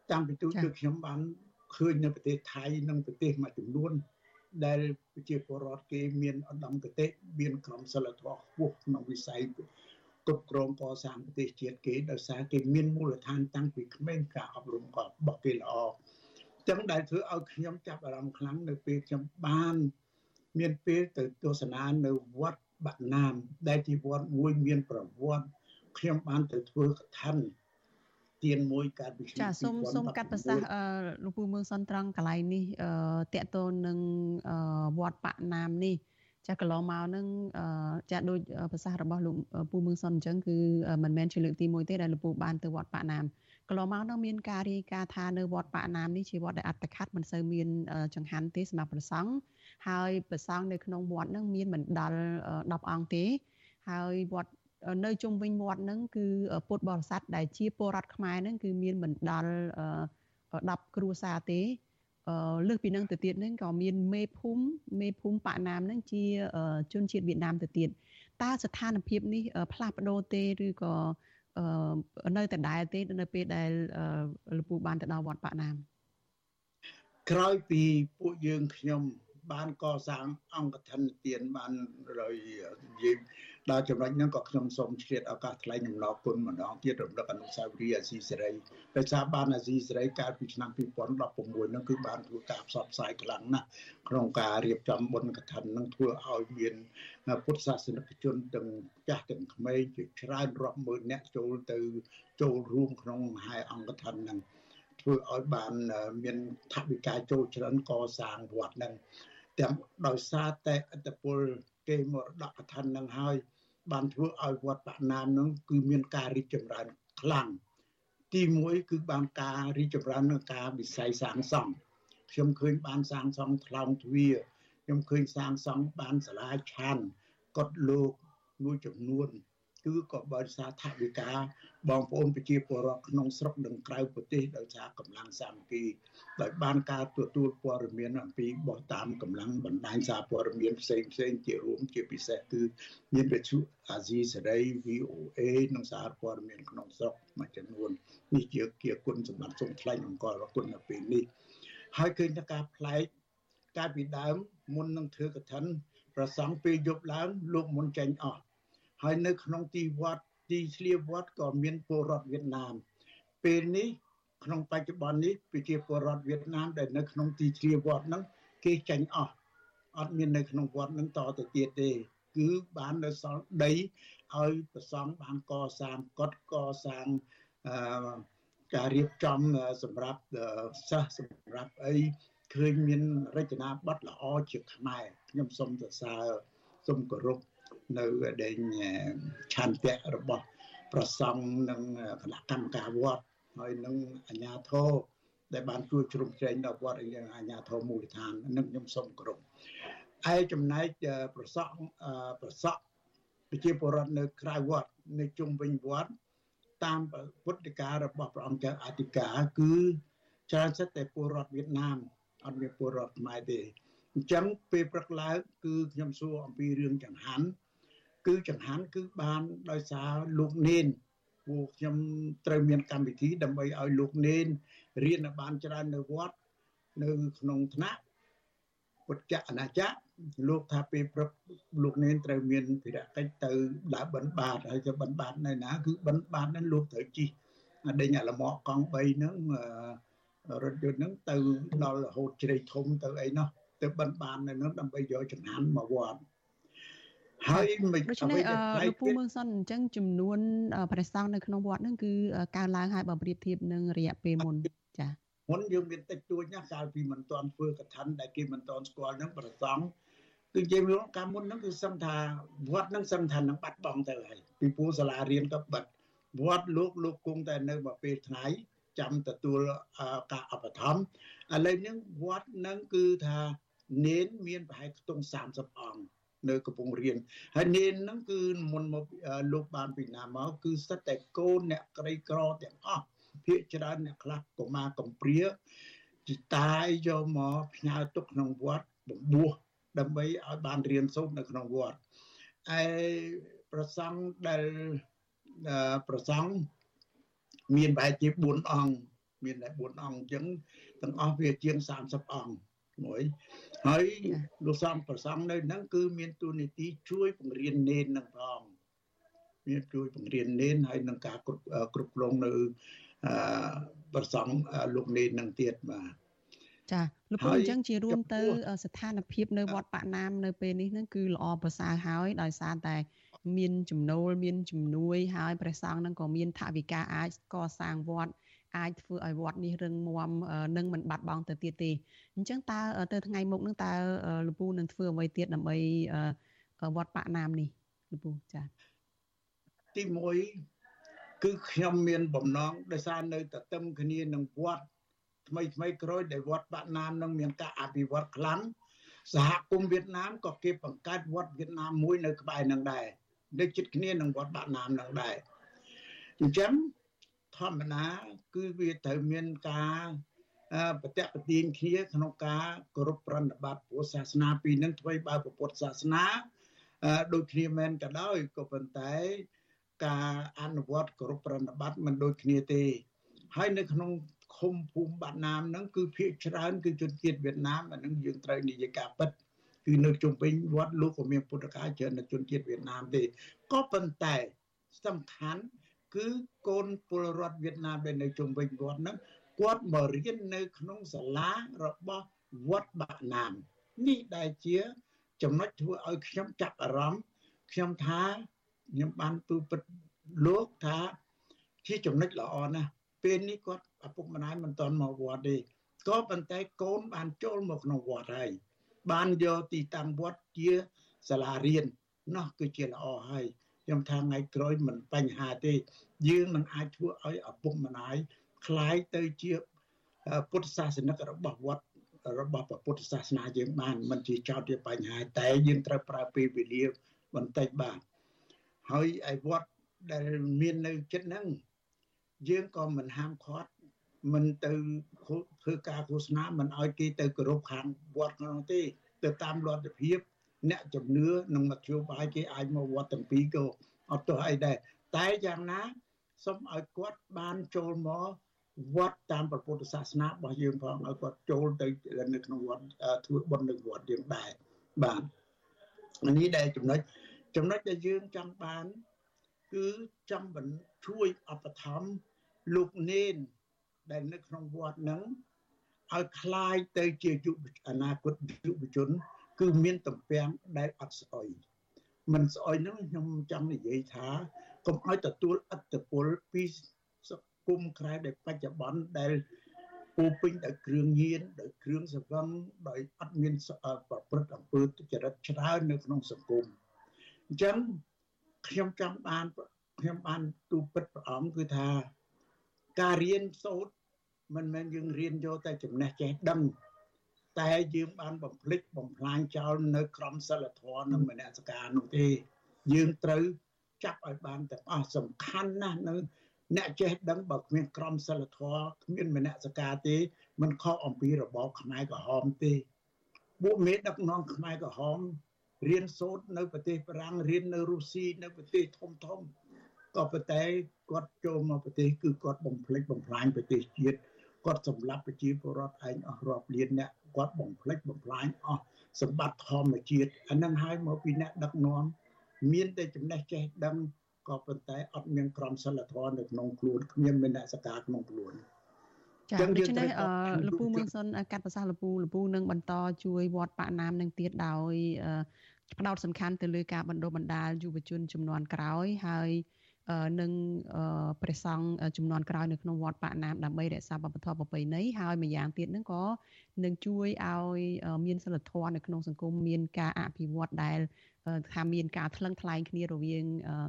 តាមពិទូដូចខ្ញុំបានឃើញនៅប្រទេសថៃនិងប្រទេសមួយចំនួនដែលប្រជាពលរដ្ឋគេមានឧត្តមគតិមានក្រមសីលធម៌ខ្ពស់ក្នុងវិស័យគ្រប់គ្រងកសាងប្រទេសជាតិគេដោយសារគេមានមូលដ្ឋានតាំងពីក្មេងការអប់រំរបស់គេល្អចឹងដែលធ្វើឲ្យខ្ញុំចាប់អារម្មណ៍ខ្លាំងនៅពេលខ្ញុំបានមានពេលទៅទស្សនានៅវត្តបាក់ណាមដែលជាវត្តមួយមានប្រវត្តិខ្ញុំបានទៅធ្វើកថាទានមួយកាលពីឆ្នាំចាសូមសូមកាត់ប្រសាសន៍លោកពូមើងសុនត្រង់កន្លែងនេះតកតូននឹងវត្តបាក់ណាមនេះចាកន្លងមកនឹងចាដូចប្រសាសន៍របស់លោកពូមើងសុនអញ្ចឹងគឺមិនមែនជាលើកទីមួយទេដែលលោកពូបានទៅវត្តបាក់ណាមកន្លងមកនឹងមានការរាយការណ៍ថានៅវត្តបាក់ណាមនេះជាវត្តដែលអត្តខាត់មិនសូវមានចង្ហាន់ទេសម្រាប់ព្រះសង្ឃហើយព្រះសង្ឃនៅក្នុងវត្តនឹងមានមិនដល់ដប់អង្គទេហើយវត្តនៅជុំវិញវត្តហ្នឹងគឺពុទ្ធបរិស័ទដែលជាពលរដ្ឋខ្មែរហ្នឹងគឺមានមិនដល់ដប់គ្រួសារទេលើសពីនឹងទៅទៀតហ្នឹងក៏មានមេភូមិមេភូមិបាក់ណាមហ្នឹងជាជនជាតិវៀតណាមទៅទៀតតើស្ថានភាពនេះផ្លាស់ប្ដូរទេឬក៏នៅតែដែរទេនៅពេលដែលលោកពូបានទៅដល់វត្តបាក់ណាមក្រោយពីពួកយើងខ្ញុំបានកសាងអង្គធនទានបានរយនិយាយដល់ចំណុចហ្នឹងក៏ខ្ញុំសូមឆ្លៀតឱកាសថ្លែងអំណរគុណម្ដងទៀតរំលឹកអនុស្សាវរីយ៍អាស៊ីសេរីដោយសារបានអាស៊ីសេរីកាលពីឆ្នាំពីរពាន់ដប់ប្រាំមួយហ្នឹងគឺបានធ្វើការផ្សព្វផ្សាយខ្លាំងណាស់ក្នុងការរៀបចំបុណ្យកឋិនហ្នឹងធ្វើឲ្យមានពុទ្ធសាសនិកជនទាំងចាស់ទាំងក្មេងជាច្រើនរាប់ម៉ឺននាក់ចូលទៅចូលរួមក្នុងមហាអង្គឋិនហ្នឹងធ្វើឲ្យបានមានថវិកាចូលច្រើនកសាងវត្តហ្នឹងទាំងដោយសារតែឥទ្ធិពលគេមរតកឋាននឹងហើយបានធ្វើឲ្យវត្តបាក់ណាមនឹងគឺមានការរីកចម្រើនខ្លាំងទីមួយគឺបានការរីកចម្រើនក្នុងការវិស័យសាងសង់ខ្ញុំឃើញបានសាងសង់ថ្លោងទ្វារខ្ញុំឃើញសាងសង់បានសាលាឆាន់កុដិលោកមួយចំនួនគឺក៏បើសារថវិកាបងប្អូនប្រជាពលរដ្ឋក្នុងស្រុកនិងក្រៅប្រទេសដោយសារកម្លាំងសាមគ្គីដោយបានការទទួលព័ត៌មានអំពីបោះតាមកម្លាំងបណ្ដាញសារព័ត៌មានផ្សេងផ្សេងជារួមជាពិសេសគឺមានវិទ្យុអាស៊ីសេរី វី អូ អេ និងសារព័ត៌មានក្នុងស្រុកមួយចំនួននេះជាគៀគុណសម្បត្តិសូមថ្លែងអង្គរគុណនៅពេលនេះហើយឃើញថាការផ្លែកកាលពីដើមមុននឹងធ្វើកឋិនប្រសង់ពេលយប់ឡើងលោកមុនចេញអស់ហើយនៅក្នុងទីវត្តទីធ្លាវត្តក៏មានពលរដ្ឋវៀតណាមពេលនេះក្នុងបច្ចុប្បន្ននេះប្រជាពលរដ្ឋវៀតណាមដែលនៅក្នុងទីធ្លាវត្តហ្នឹងគេចេញអស់អត់មាននៅក្នុងវត្តហ្នឹងតទៅទៀតទេគឺបាននៅសល់ដីឲ្យប្រសង់បានកសាងកុដិកសាងអឺការរៀបចំសម្រាប់សិស្សសម្រាប់អីឃើញមានរចនាបថល្អជាខ្មែរខ្ញុំសូមសរសើរសូមគោរពនៅដេញឆន្ទៈរបស់ប្រសង់និងគណៈកម្មការវត្តហើយនឹងអាជ្ញាធរដែលបានជួយជ្រោមជ្រែងដល់វត្តអាជ្ញាធរមូលដ្ឋាននឹងខ្ញុំសូមគោរពឯចំណែកប្រសង់ប្រសក់ប្រជាពលរដ្ឋនៅក្រៅវត្តនៅជុំវិញវត្តតាមពុទ្ធដីការបស់ព្រះអង្គចៅអធិការគឺច្រើនសិតតែពលរដ្ឋវៀតណាមអត់មានពលរដ្ឋខ្មែរទេអញ្ចឹងពេលព្រឹកឡើងគឺខ្ញុំសួរអំពីរឿងចង្ហាន់គឺចង្ហាន់គឺបានដោយសារលោកនេនពួកខ្ញុំត្រូវមានកម្មវិធីដើម្បីឲ្យលោកនេនរៀនបានច្រើននៅវត្តនៅក្នុងថ្នាក់ពុទ្ធអាណាចក្រលោកថាពេលព្រឹកលោកនេនត្រូវមានភារកិច្ចទៅដើរបិណ្ឌបាតហើយទៅបិណ្ឌបាតនៅណាគឺបិណ្ឌបាតហ្នឹងលោកត្រូវជិះដេញអាលម៉កកង់បីហ្នឹងរថយន្តហ្នឹងទៅដល់រហូតជ្រៃធំទៅអីនោះទៅបិណ្ឌបាតនៅនោះដើម្បីយកចង្ហាន់មកវត្តហើយមិនដូច្នេះលោកពូមើងសុនអញ្ចឹងចំនួនព្រះសង្ឃនៅក្នុងវត្តហ្នឹងគឺកើនឡើងហើយបើប្រៀបធៀបនឹងរយៈពេលមុនចាមុនយើងមានតិចតួចណាស់កាលពីមិនទាន់ធ្វើកឋិនដែលគេមិនទាន់ស្គាល់ហ្នឹងព្រះសង្ឃគឺនិយាយមកកាលមុនហ្នឹងគឺសឹងថាវត្តហ្នឹងសឹងថានឹងបាត់បង់ទៅហើយពីព្រោះសាលារៀនក៏បិទវត្តលោកលោកគង់តែនៅមួយពេលថ្ងៃចាំទទួលការឧបត្ថម្ភឥឡូវហ្នឹងវត្តហ្នឹងគឺថានេនមានប្រហែលខ្ទង់សាមសិបអង្គនៅកំពង់រានហើយនេនហ្នឹងគឺមុនមកលោកបានពីណាមកគឺសិតតែកូនអ្នកក្រីក្រទាំងអស់ភាគច្រើនអ្នកខ្លះកុមារកំព្រាជីតាយយកមកផ្ញើទុកក្នុងវត្តបំពោះដើម្បីឲ្យបានរៀនសូត្រនៅក្នុងវត្តឯប្រសង់ដែលប្រសង់មានប្រហែលជាបួនអង្គមានតែbốnអង្គអញ្ចឹងទាំងអស់វាជាងសាមសិបអង្គមួយហើយលោកសំប្រសង់នៅហ្នឹងគឺមានទូនីតិជួយបង្រៀននេននឹងផងមានជួយបង្រៀននេនហើយនឹងការគ្រប់គ្រប់គ្រងនៅអឺប្រសង់លោកនេននឹងទៀតបាទចាលោកពូអញ្ចឹងជារួមទៅស្ថានភាពនៅវត្តបាក់ណាមនៅពេលនេះហ្នឹងគឺល្អប្រសើរហើយដោយសារតែមានចំណូលមានជំនួយហើយព្រះសង្ឃហ្នឹងក៏មានថវិកាអាចកសាងវត្តអាចធ្វើឲ្យវត្តនេះរឹងមាំនឹងមិនបាត់បង់ទៅទៀតទេអញ្ចឹងតើទៅថ្ងៃមុខហ្នឹងតើលោកពូនឹងធ្វើអ្វីទៀតដើម្បីវត្តបាក់ណាមនេះលោកពូចាទីមួយគឺខ្ញុំមានបំណងដោយសារនៅទទឹមគ្នានឹងវត្តថ្មីថ្មីក្រោយដែលវត្តបាក់ណាមនឹងមានការអភិវឌ្ឍខ្លាំងសហគមន៍វៀតណាមក៏គេបង្កើតវត្តវៀតណាមមួយនៅក្បែរនឹងដែរនៅជិតគ្នានឹងវត្តបាក់ណាមនឹងដែរអញ្ចឹងធម្មតាគឺវាត្រូវមានការបតិបទានគ្នាក្នុងការគោរពប្រណិប័តព្រោះសាសនាពីរនឹងធ្វើបើពុទ្ធសាសនាដូចគ្នាមែនក៏ដោយក៏ប៉ុន្តែការអនុវត្តគោរពប្រណិប័តមិនដូចគ្នាទេហើយនៅក្នុងឃុំភូមិបាក់ណាមហ្នឹងគឺភាគច្រើនគឺជនជាតិវៀតណាមអានឹងយើងត្រូវនិយាយការពិតគឺនៅជុំវិញវត្តលោកក៏មានពុទ្ធកាយច្រើនជនជាតិវៀតណាមទេក៏ប៉ុន្តែសំខាន់គឺកូនពលរដ្ឋវៀតណាមដែលនៅជុំវិញវត្តហ្នឹងគាត់មករៀននៅក្នុងសាលារបស់វត្តបាក់ណាមនេះដែលជាចំណុចធ្វើឲ្យខ្ញុំចាប់អារម្មណ៍ខ្ញុំថាខ្ញុំបានទូពិតលោកថាជាចំណុចល្អណាស់ពេលនេះគាត់ឪពុកម្ដាយមិនទាន់មកវត្តទេក៏ប៉ុន្តែកូនបានចូលមកក្នុងវត្តហើយបានយកទីតាំងវត្តជាសាលារៀននោះគឺជាល្អហើយខ្ញុំថាថ្ងៃក្រោយមិនបញ្ហាទេយើងនឹងអាចធ្វើឲ្យឪពុកម្ដាយคล้ายទៅជាពុទ្ធសាសនិករបស់វត្តរបស់ពុទ្ធសាសនាយើងបានមិនជាចោតជាបញ្ហាតែយើងត្រូវប្រើពេលវេលាបន្តិចបាទហើយឯវត្តដែលមាននៅចិត្តហ្នឹងយើងក៏មិនហាមឃាត់មិនទៅធ្វើការឃោសនាមិនឲ្យគេទៅគោរពខាងវត្តក្នុងទេទៅតាមលទ្ធភាពអ្នកជំនឿនិងមធ្យោបាយគេអាចមកវត្តទាំងពីរក៏អត់ទោះអីដែរតែយ៉ាងណាសូមឲ្យគាត់បានចូលមកវត្តតាមពុទ្ធសាសនារបស់យើងផងឲ្យគាត់ចូលទៅនៅក្នុងវត្តធ្វើបុណ្យនៅវត្តយើងដែរបាទនេះដែលចំណុចចំណុចដែលយើងចង់បានគឺចង់បញ្ជួយឧបត្ថម្ភលោកនេនដែលនៅក្នុងវត្តហ្នឹងឲ្យคล้ายទៅជាយុវអនាគតយុវជនគឺមានតំពាំងដែលអត់ស្អុយមិនស្អុយហ្នឹងខ្ញុំចង់និយាយថាកុំឲ្យទទួលឥទ្ធិពលពីសង្គមក្រៅដែលបច្ចុប្បន្នដែលពោពេញដោយគ្រឿងញៀនដោយគ្រឿងសង្វឹងដោយអត់មានប្រព្រឹត្តអំពើទុច្ចរិតច្រើននៅក្នុងសង្គមអញ្ចឹងខ្ញុំចង់បានខ្ញុំបានទូពិតព្រះអង្គគឺថាការរៀនសូត្រមិនមែនយើងរៀនយកតែចំណេះចេះដឹងតែយើងបានបំភ្លេចបំផ្លាញចោលនៅក្រមសីលធម៌និងមនសិការនោះទេយើងត្រូវចាប់ឲ្យបានទាំងអស់សំខាន់ណាស់នៅអ្នកចេះដឹងបើគ្មានក្រមសីលធម៌គ្មានមនសិការទេមិនខុសអំពីរបបខ្មែរក្រហមទេពួកមេដឹកនាំខ្មែរក្រហមរៀនសូត្រនៅប្រទេសបារាំងរៀននៅរុស្ស៊ីនៅប្រទេសធំធំក៏ប៉ុន្តែគាត់ចូលមកប្រទេសគឺគាត់បំភ្លេចបំផ្លាញប្រទេសជាតិគាត់សម្លាប់ប្រជាពលរដ្ឋឯងអស់រាប់លានអ្នកគាត់បំភ្លេចបំផ្លាញអស់សម្បត្តិធម្មជាតិអានឹងហើយមកពីអ្នកដឹកនាំមានតែចំណេះចេះដឹងក៏ប៉ុន្តែអត់មានក្រមសីលធម៌នៅក្នុងខ្លួនគ្មានមនសិការក្នុងខ្លួនចា៎ដូច្នេះលោកពូមឿងសុនកាត់ប្រសាសន៍លោកពូលោកពូនឹងបន្តជួយវត្តបាក់ណាមនឹងទៀតដោយផ្ដោតសំខាន់ទៅលើការបណ្ដុះបណ្ដាលយុវជនជំនាន់ក្រោយហើយនឹងព្រះសង្ឃជំនាន់ក្រោយនៅក្នុងវត្តបាក់ណាមដើម្បីរក្សាវប្បធម៌ប្រពៃណីហើយម្យ៉ាងទៀតនឹងក៏នឹងជួយឲ្យមានសិលធម៌នៅក្នុងសង្គមមានការអភិវឌ្ឍដែលថាមានការថ្លឹងថ្លែងគ្នារវាង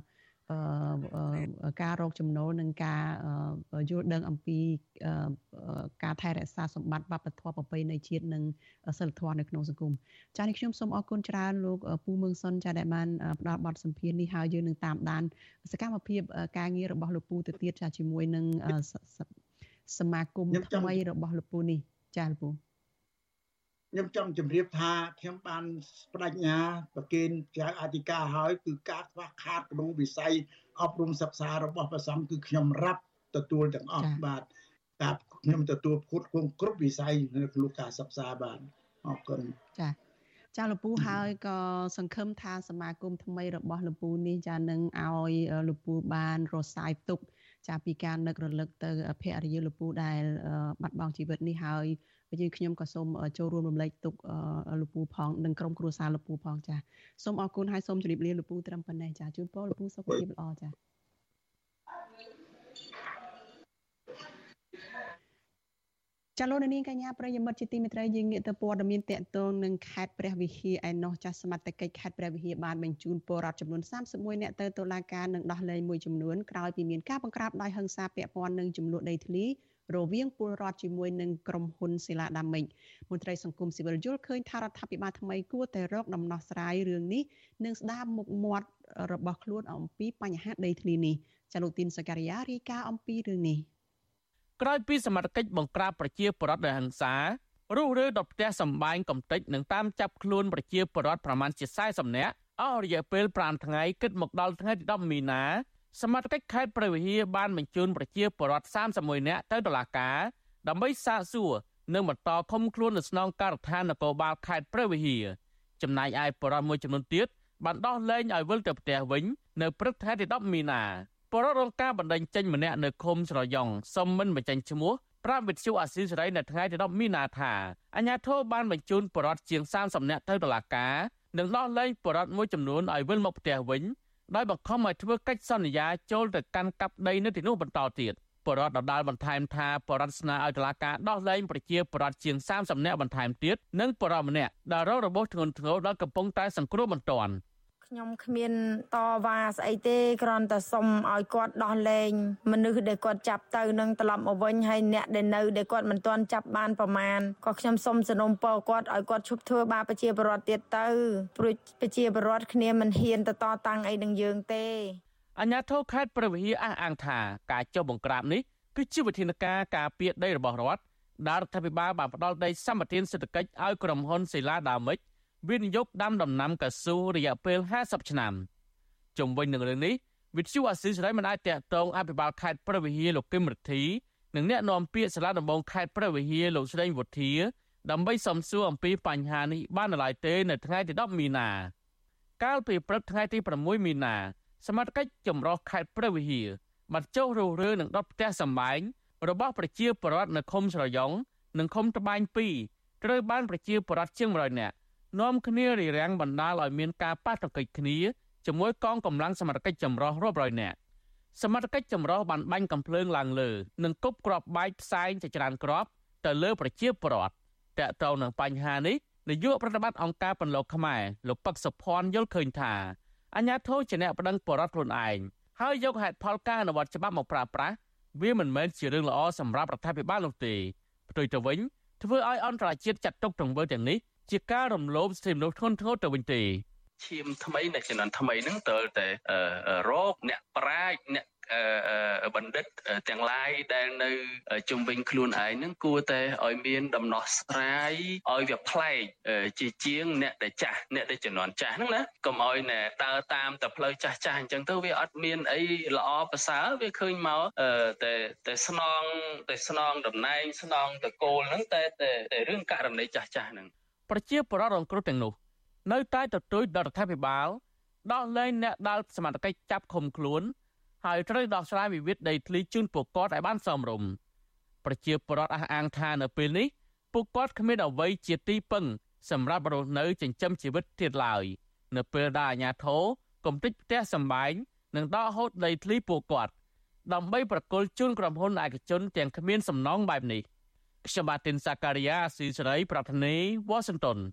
ការរកចំណូលនិងការយល់ដឹងអំពីការថែរក្សាសម្បត្តិវប្បធម៌ប្រពៃណីជាតិនិងសិលធម៌នៅក្នុងសង្គមចា៎នេះខ្ញុំសូមអរគុណច្រើនលោកពូមឿងសុនចា៎ដែលបានផ្ដល់បទសម្ភាសន៍នេះហើយយើងនឹងតាមដានសកម្មភាពការងាររបស់លោកពូទៅទៀតចា៎ជាមួយនឹងសមាគមថ្មីរបស់លោកពូនេះចា៎លោកពូខ្ញុំចង់ជម្រាបថាខ្ញុំបានបដិញ្ញាប្រគេនចៅអធិការហើយគឺការខ្វះខាតក្នុងវិស័យអប់រំសិក្សារបស់ព្រះសង្ឃគឺខ្ញុំរាប់ទទួលទាំងអស់បាទការខ្ញុំទទួលផ្គត់ផ្គង់គ្រប់វិស័យនៅក្នុងការសិក្សាបានអរគុណចាចាលោកពូហើយក៏សង្ឃឹមថាសមាគមថ្មីរបស់លោកពូនេះចានឹងឲ្យលោកពូបានរសាយទុកចាពីការនឹករលឹកទៅភរិយាលោកពូដែលបាត់បង់ជីវិតនេះហើយយើងខ្ញុំក៏សូមចូលរួមរំលែកទុកលោកពូផងនិងក្រុមគ្រួសារលោកពូផងចាសូមអរគុណហើយសូមជម្រាបលាលោកពូត្រឹមប៉ុណ្ណេះចាជូនពរលោកពូសុខភាពល្អចាចាលោកនាងកញ្ញាប្រិយមិត្តជាទីមេត្រីយើងងាកទៅព័ត៌មានតកតងនឹងខេត្តព្រះវិហារឯណោះចាស់សមត្ថកិច្ចខេត្តព្រះវិហារបានបញ្ជូនពលរដ្ឋចំនួនសាមសិបមួយនាក់ទៅតុលាការនិងដោះលែងមួយចំនួនក្រោយពីមានការបង្ក្រាបដោយហិង្សាពាក់ព័ន្ធនឹងចំនួនដីធ្លីរវាងពលរដ្ឋជាមួយនឹងក្រុមហ៊ុនស៊ីឡាដាមិចមន្ត្រីសង្គមស៊ីវិលយល់ឃើញថារដ្ឋាភិបាលថ្មីគួរតែរកដំណោះស្រាយរឿងនេះនិងស្ដារមុខមាត់របស់ខ្លួនអំពីបញ្ហាដីធ្លីនេះចាលោកទីនសការីយ៉ារាយការណ៍អំពីរឿងនេះក្រោយពីសមត្ថកិច្ចបង្ក្រាបប្រជាពលរដ្ឋដោយហិង្សារុះរើដល់ផ្ទះសម្បែងកំទេចនិងតាមចាប់ខ្លួនប្រជាពលរដ្ឋប្រមាណជាសាយសិបនាក់អស់រយៈពេលប្រាំថ្ងៃគិតមកដល់ថ្ងៃទីដប់មីនាសមត្ថកិច្ចខេត្តព្រះវិហារបានបញ្ជូនប្រជាពលរដ្ឋសាមសិបមួយនាក់ទៅតុលាការដើម្បីសាកសួរនិងបន្តឃុំខ្លួននៅស្នងការដ្ឋាននគរបាលខេត្តព្រះវិហារចំណែកឯពលរដ្ឋមួយចំនួនទៀតបានដោះលែងឲ្យវិលទៅផ្ទះវិញនៅព្រឹកថ្ងៃទីដប់មីនាពលរដ្ឋរងការបណ្តេញចេញម្នាក់នៅឃុំស្រយ៉ង់សុំមិនបញ្ចេញឈ្មោះប្រាប់វិទ្យុអាស៊ីសេរីនៅថ្ងៃទីដប់មីនាថាអាជ្ញាធរបានបញ្ជូនពលរដ្ឋជាងសាមសិបនាក់ទៅតុលាការនិងដោះលែងពលរដ្ឋមួយចំនួនឲ្យវិលមកផ្ទះវិញដោយបង្ខំឲ្យធ្វើកិច្ចសន្យាចូលទៅកាន់កាប់ដីនៅទីនោះបន្តទៀតពលរដ្ឋដដាលបន្ថែមថាពលរដ្ឋស្នើឲ្យតុលាការដោះលែងប្រជាពលរដ្ឋជាងសាមសិបនាក់បន្ថែមទៀតនិងពលរដ្ឋម្នាក់ដែលរងរបួសធ្ងន់ធ្ងរដែលកំពុងតែសង្គ្រោះបន្ទាន់ខ្ញុំគ្មានតវ៉ាស្អីទេគ្រាន់តែសុំឲ្យគាត់ដោះលែងមនុស្សដែលគាត់ចាប់ទៅនឹងត្រឡប់មកវិញហើយអ្នកដែលនៅដែលគាត់មិនទាន់ចាប់បានប្រមាណក៏ខ្ញុំសុំសនំពរគាត់ឲ្យគាត់ឈប់ធ្វើបាបប្រជាពលរដ្ឋទៀតទៅព្រោះប្រជាពលរដ្ឋគ្នាមិនហ៊ានទៅតតាំងអីនឹងយើងទេអាជ្ញាធរខេត្តព្រះវិហារអះអាងថាការចុះបង្ក្រាបនេះគឺជាវិធានការការពារដីរបស់រដ្ឋដែលរដ្ឋាភិបាលបានផ្ដល់ដីសម្បត្តិសេដ្ឋកិច្ចឲ្យក្រុមហ៊ុនស៊ីឡាដាមិចវិនិយោគដាំដំណាំកៅស៊ូរយៈពេលហាសិបឆ្នាំជុំវិញនឹងរឿងនេះវិទ្យុអាស៊ីសេរីមិនអាចតាក់ទងអភិបាលខេត្តព្រះវិហារលោកគឹមរិទ្ធីនិងអ្នកនាំពាក្យសាលាដំបងខេត្តព្រះវិហារលោកស្រីវុធាដើម្បីសំសួរអំពីបញ្ហានេះបាននៅឡើយទេនៅថ្ងៃទីដប់មីនាកាលពីព្រឹកថ្ងៃទីប្រាំមួយមីនាសមាជិកចម្រុះខេត្តព្រះវិហារបានចុះរុះរើនឹងដុតផ្ទះសម្បែងរបស់ប្រជាពលរដ្ឋនៅឃុំស្រយ៉ង់និងឃុំត្បាញពីរត្រូវបានប្រជាពលរដ្ឋជាងមួយរយនាក់នាំគ្នារារាំងបណ្ដាលឲ្យមានការប៉ះទង្គិចគ្នាជាមួយកងកម្លាំងសមត្ថកិច្ចចម្រុះរាប់រយនាក់សមត្ថកិច្ចចម្រុះបានបាញ់កាំភ្លើងឡើងលើនិងគប់គ្រាប់បែកផ្សែងជាច្រើនគ្រាប់ទៅលើប្រជាពលរដ្ឋតាក់ទងនឹងបញ្ហានេះនាយកប្រតិបត្តិអង្គការពន្លកខ្មែរលោកប៉ឹកសុភ័ណ្ឌយល់ឃើញថាអាជ្ញាធរជាអ្នកប្តឹងពលរដ្ឋខ្លួនឯងហើយយកហេតុផលការអនុវត្តច្បាប់មកប្រើប្រាស់វាមិនមែនជារឿងល្អសម្រាប់រដ្ឋាភិបាលនោះទេផ្ទុយទៅវិញធ្វើឲ្យអន្តរជាតិចាត់ទុកទង្វើទាំងនេះជាការរំលោភសិទ្ធិមនុស្សធ្ងន់ធ្ងរទៅវិញទេឈាមថ្មីនៃជំនាន់ថ្មីហ្នឹងត្រូវតែរកអ្នកប្រាជ្ញអ្នកបណ្ឌិតទាំងឡាយដែលនៅជុំវិញខ្លួនឯងហ្នឹងគួរតែឲ្យមានដំណោះស្រាយឲ្យវាប្លែកជាជាងអ្នកដែលចាស់អ្នកដែលជំនាន់ចាស់ហ្នឹងណាកុំឲ្យតែដើរតាមតែផ្លូវចាស់ចាស់អញ្ចឹងទៅវាអត់មានអីល្អប្រសើរវាឃើញមកតែតែស្នងតែស្នងតំណែងស្នងតកូលហ្នឹងតែតែរឿងករណីចាស់ចាស់ហ្នឹងប្រជាពលរដ្ឋរងគ្រោះទាំងនោះនៅតែទទូចដល់រដ្ឋាភិបាលដោះលែងអ្នកដែលសមត្ថកិច្ចចាប់ឃុំខ្លួនហើយត្រូវដោះស្រាយវិវាទដីធ្លីជូនពួកគាត់ឲ្យបានសមរម្យប្រជាពលរដ្ឋអះអាងថានៅពេលនេះពួកគាត់គ្មានអ្វីជាទីពឹងសម្រាប់រស់នៅចិញ្ចឹមជីវិតទៀតឡើយនៅពេលដែលអាជ្ញាធរគំទេចផ្ទះសម្បែងនិងដកហូតដីធ្លីពួកគាត់ដើម្បីប្រគល់ជូនក្រុមហ៊ុនឯកជនទាំងគ្មានសំណងបែបនេះខ្ញុំបាទទីនសាការីយ៉ាស៊ីសេរីប្រធានាទីវ៉ាស៊ីនតោន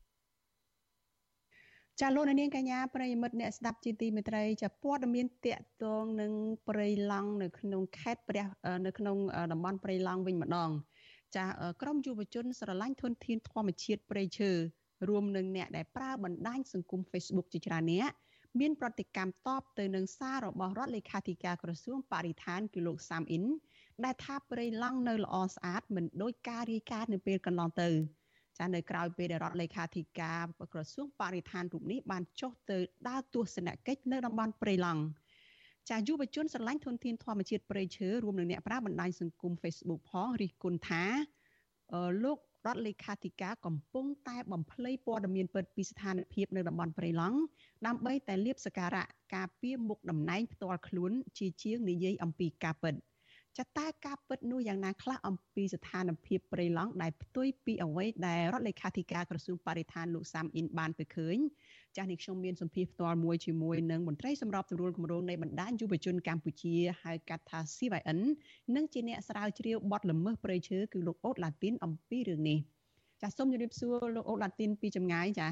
ចាលោកនាងកញ្ញាប្រិយមិត្តអ្នកស្ដាប់ជាទីមេត្រីចាព័ត៌មានតាក់ទងនឹងព្រៃឡង់នៅក្នុងខេត្តព្រះនៅក្នុងតំបន់ព្រៃឡង់វិញម្ដងចាក្រមយុវជនស្រឡាញ់ធនធានធម្មជាតិព្រៃឈើរួមនឹងអ្នកដែលប្រើបណ្ដាញសង្គម Facebook ជាច្រើនអ្នកមានប្រតិកម្មតបទៅនឹងសាររបស់រដ្ឋលេខាធិការក្រសួងបរិស្ថានគឺលោកសាមអ៊ីនដែលថាព្រៃឡង់នៅល្អស្អាតមិនដូចការរាយការណ៍នៅពេលកន្លងទៅចានៅក្រៅពេលដែលរដ្ឋលេខាធិការក្រសួងបរិស្ថានរូបនេះបានចុះទៅដើរទស្សនកិច្ចនៅតំបន់ព្រៃឡង់ចាយុវជនស្រឡាញ់ធនធានធម្មជាតិព្រៃឈើរួមនឹងអ្នកប្រើបណ្ដាញសង្គម Facebook ផងរិះគន់ថាលោករដ្ឋលេខាធិការកំពុងតែបំភ្លៃព័ត៌មានពិតពីស្ថានភាពនៅតំបន់ព្រៃឡង់ដើម្បីតែលៀបសក្ការៈការពារមុខតំណែងផ្ទាល់ខ្លួនជាជាងនិយាយអំពីការពិតចាតែការពិតនោះយ៉ាងណាខ្លះអំពីស្ថានភាពព្រៃឡង់ដែលផ្ទុយពីអ្វីដែលរដ្ឋលេខាធិការក្រសួងបរិស្ថានលោកសាមអ៊ីនបានទៅឃើញចាស់នេះខ្ញុំមានសម្ភារផ្ទាល់មួយជាមួយនឹងមន្ត្រីសម្របសម្រួលគម្រោងនៃបណ្ដាញយុវជនកម្ពុជាហៅកាត់ថា C Y N និងជាអ្នកស្រាវជ្រាវបទល្មើសព្រៃឈើគឺលោកអូតឡាទីនអំពីរឿងនេះចាសសូមជម្រាបសួរលោកអូតឡាទីនពីចម្ងាយចា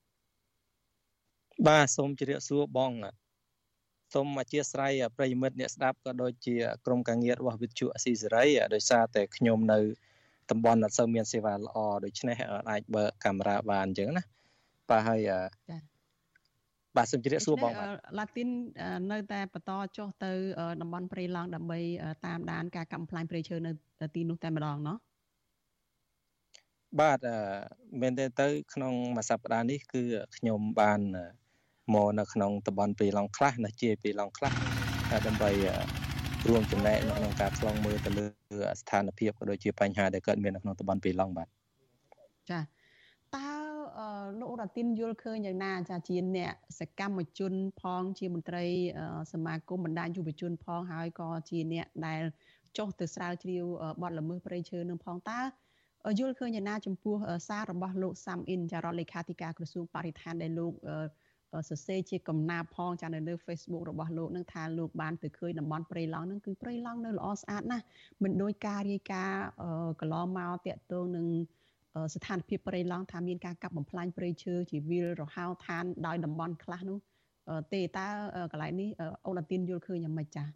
បាទសូមជម្រាបសួរបងសូមអធិស្ឋានប្រិយមិត្តអ្នកស្ដាប់ក៏ដូចជាក្រុមការងាររបស់វិទ្យុអស៊ីសេរីដោយសារតែខ្ញុំនៅតំបន់អត់សូវមានសេវាល្អដូច្នេះអាចបើកកាមេរ៉ាបានអញ្ចឹងណាបាទហើយចាបាទសូមជម្រាបសួរបងឡាទីននៅតែបន្តចុះទៅតំបន់ព្រៃឡង់ដើម្បីតាមដានការកាប់បំផ្លាញព្រៃឈើនៅទីនោះតែម្ដងណោះបាទមែនទេទៅក្នុងមួយសប្តាហ៍នេះគឺខ្ញុំបានមកនៅក្នុងតំបន់ព្រៃឡង់ខ្លះណាជាព្រៃឡង់ខ្លះដើម្បីរួមចំណែកក្នុងការខ្លងមើលទៅលើស្ថានភាពក៏ដូចជាបញ្ហាដែលកើតមាននៅក្នុងតំបន់ព្រៃឡង់បាទចាតើលោកអូរ៉ាទីនយល់ឃើញយ៉ាងណាចាជាអ្នកសកម្មជនផងជាមន្ត្រីសមាគមបណ្ដាញយុវជនផងហើយក៏ជាអ្នកដែលចុះទៅស្រាវជ្រាវបទល្មើសព្រៃឈើនឹងផងតើយល់ឃើញយ៉ាងណាចំពោះសាររបស់លោកសាមអ៊ីនចារដ្ឋលេខាធិការក្រសួងបរិស្ថានដែលលោកសរសេរជាកំណាព្យផងចានៅលើ Facebook របស់លោកនឹងថាលោកបានទៅឃើញតំបន់ព្រៃឡង់នឹងគឺព្រៃឡង់នៅល្អស្អាតណាស់មិនដូចការរាយការណ៍កន្លងមកតាក់ទងនឹងស្ថានភាពព្រៃឡង់ថាមានការកាប់បំផ្លាញព្រៃឈើជាវាលរហោឋានដោយតំបន់ខ្លះនោះទេតើកន្លែងនេះអូឡាទីនយល់ឃើញយ៉ាងម៉េចចា៎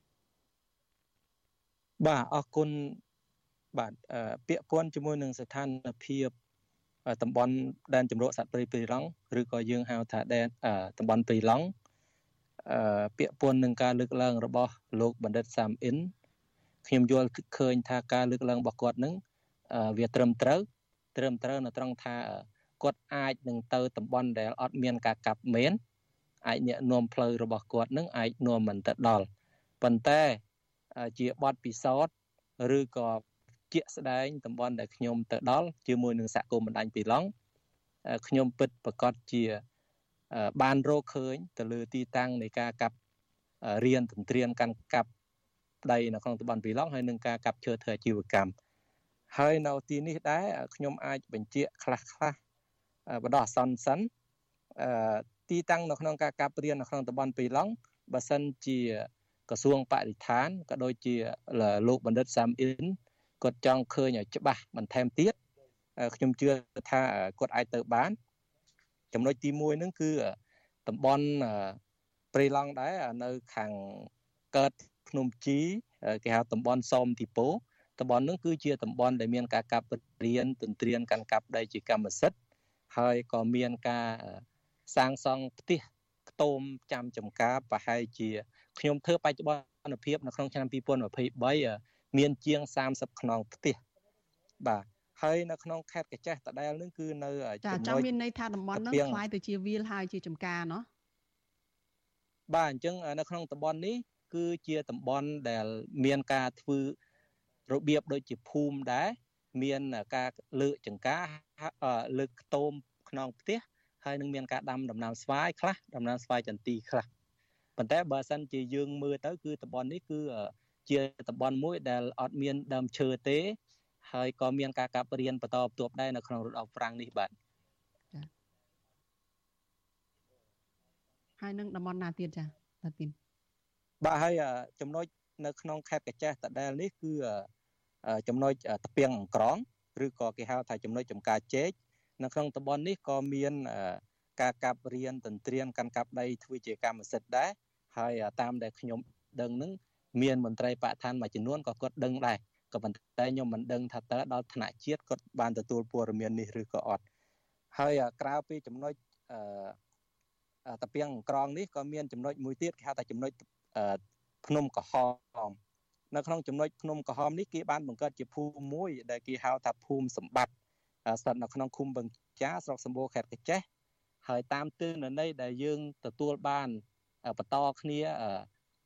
បាទអរគុណបាទពាក្យព័ន្ធជាមួយនឹងស្ថានភាពតំបន់ដែនជម្រកសត្វព្រៃព្រៃឡង់ឬក៏យើងហៅថាដែនតំបន់ព្រៃឡង់ពាក្យព័ន្ធនឹងការលើកឡើងរបស់លោកបណ្ឌិតសាមអ៊ីនខ្ញុំយល់ឃើញថាការលើកឡើងរបស់គាត់នឹងវាត្រឹមត្រូវត្រឹមត្រូវនៅត្រង់ថាគាត់អាចនឹងទៅតំបន់ដែលអត់មានការកាប់មែនអាចអ្នកនាំផ្លូវរបស់គាត់នឹងអាចនាំមិនទៅដល់ប៉ុន្តែជាបទពិសោធន៍ឬក៏ជាក់ស្ដែងតំបន់ដែលខ្ញុំទៅដល់ជាមួយនឹងសហគមន៍បណ្ដាញព្រៃឡង់ខ្ញុំពិតប្រកបជាបានរកឃើញទៅលើទីតាំងនៃការកាប់រៀនទន្ទ្រានកាន់កាប់ដីនៅក្នុងតំបន់ព្រៃឡង់ហើយនឹងការកាប់ឈើធ្វើអាជីវកម្មហើយនៅទីនេះដែរខ្ញុំអាចបញ្ជាក់ខ្លះខ្លះបដោះអាសន្នសិនទីតាំងនៅក្នុងការកាប់រៀននៅក្នុងតំបន់ព្រៃឡង់បើសិនជាក្រសួងបរិស្ថានក៏ដូចជាលោកបណ្ឌិតសាមអ៊ីនគាត់ចង់ឃើញឲ្យច្បាស់បន្ថែមទៀតខ្ញុំជឿថាគាត់អាចទៅបានចំណុចទីមួយហ្នឹងគឺតំបន់ព្រៃឡង់ដែរនៅខាងកើតភ្នំជីគេហៅតំបន់សោមទីពោតំបន់ហ្នឹងគឺជាតំបន់ដែលមានការកាប់រៀនទន្ទ្រានកាន់កាប់ដីជាកម្មសិទ្ធិហើយក៏មានការសាងសង់ផ្ទះខ្ទមចាំចំការប្រហែលជាខ្ញុំធ្វើបច្ចុប្បន្នភាពនៅក្នុងឆ្នាំពីរពាន់ម្ភៃបីមានជាងសាមសិបខ្នងផ្ទះបាទហើយនៅក្នុងខេត្តកាចេះដដែលនឹងគឺនៅចាចាំមានន័យថាតំបន់ហ្នឹងคล้ายទៅជាវាលហើយជាចំការเนาะបាទអញ្ចឹងនៅក្នុងតំបន់នេះគឺជាតំបន់ដែលមានការធ្វើរបៀបដូចជាភូមិដែរមានការលើកចង្ការលើកខ្ទមខ្នងផ្ទះហើយនឹងមានការដាំដំណាំស្វាយខ្លះដំណាំស្វាយចន្ទីខ្លះប៉ុន្តែបើសិនជាយើងមើលទៅគឺតំបន់នេះគឺជាតំបន់មួយដែលអត់មានដើមឈើទេហើយក៏មានការកាប់រៀនបន្តបន្ទាប់ដែរនៅក្នុងរដូវប្រាំងនេះបាទហើយនឹងតំបន់ណាទៀតចាតាទីនបាទហើយចំណុចនៅក្នុងខេត្តកាចេះដដែលនេះគឺចំណុចតាពាំងអង្ក្រងឬក៏គេហៅថាចំណុចចំការជែកនៅក្នុងតំបន់នេះក៏មានការកាប់រៀនទន្ទ្រានកាន់កាប់ដីធ្វើជាកម្មសិទ្ធិដែរហើយតាមដែលខ្ញុំដឹងនឹងមានមន្ត្រីបរិស្ថានមួយចំនួនក៏គាត់ដឹងដែរក៏ប៉ុន្តែខ្ញុំមិនដឹងថាតើដល់ថ្នាក់ជាតិគាត់បានទទួលព័ត៌មាននេះឬក៏អត់ហើយក្រៅពីចំណុចតាពាំងអង្ក្រងនេះក៏មានចំណុចមួយទៀតគេហៅថាចំណុចភ្នំក្រហមនៅក្នុងចំណុចភ្នំក្រហមនេះគេបានបង្កើតជាភូមិមួយដែលគេហៅថាភូមិសម្បត្តិស្ថិតនៅក្នុងឃុំបឹងចាស្រុកសម្បូរខេត្តកាចេះហើយតាមទិន្នន័យដែលយើងទទួលបានបន្តគ្នា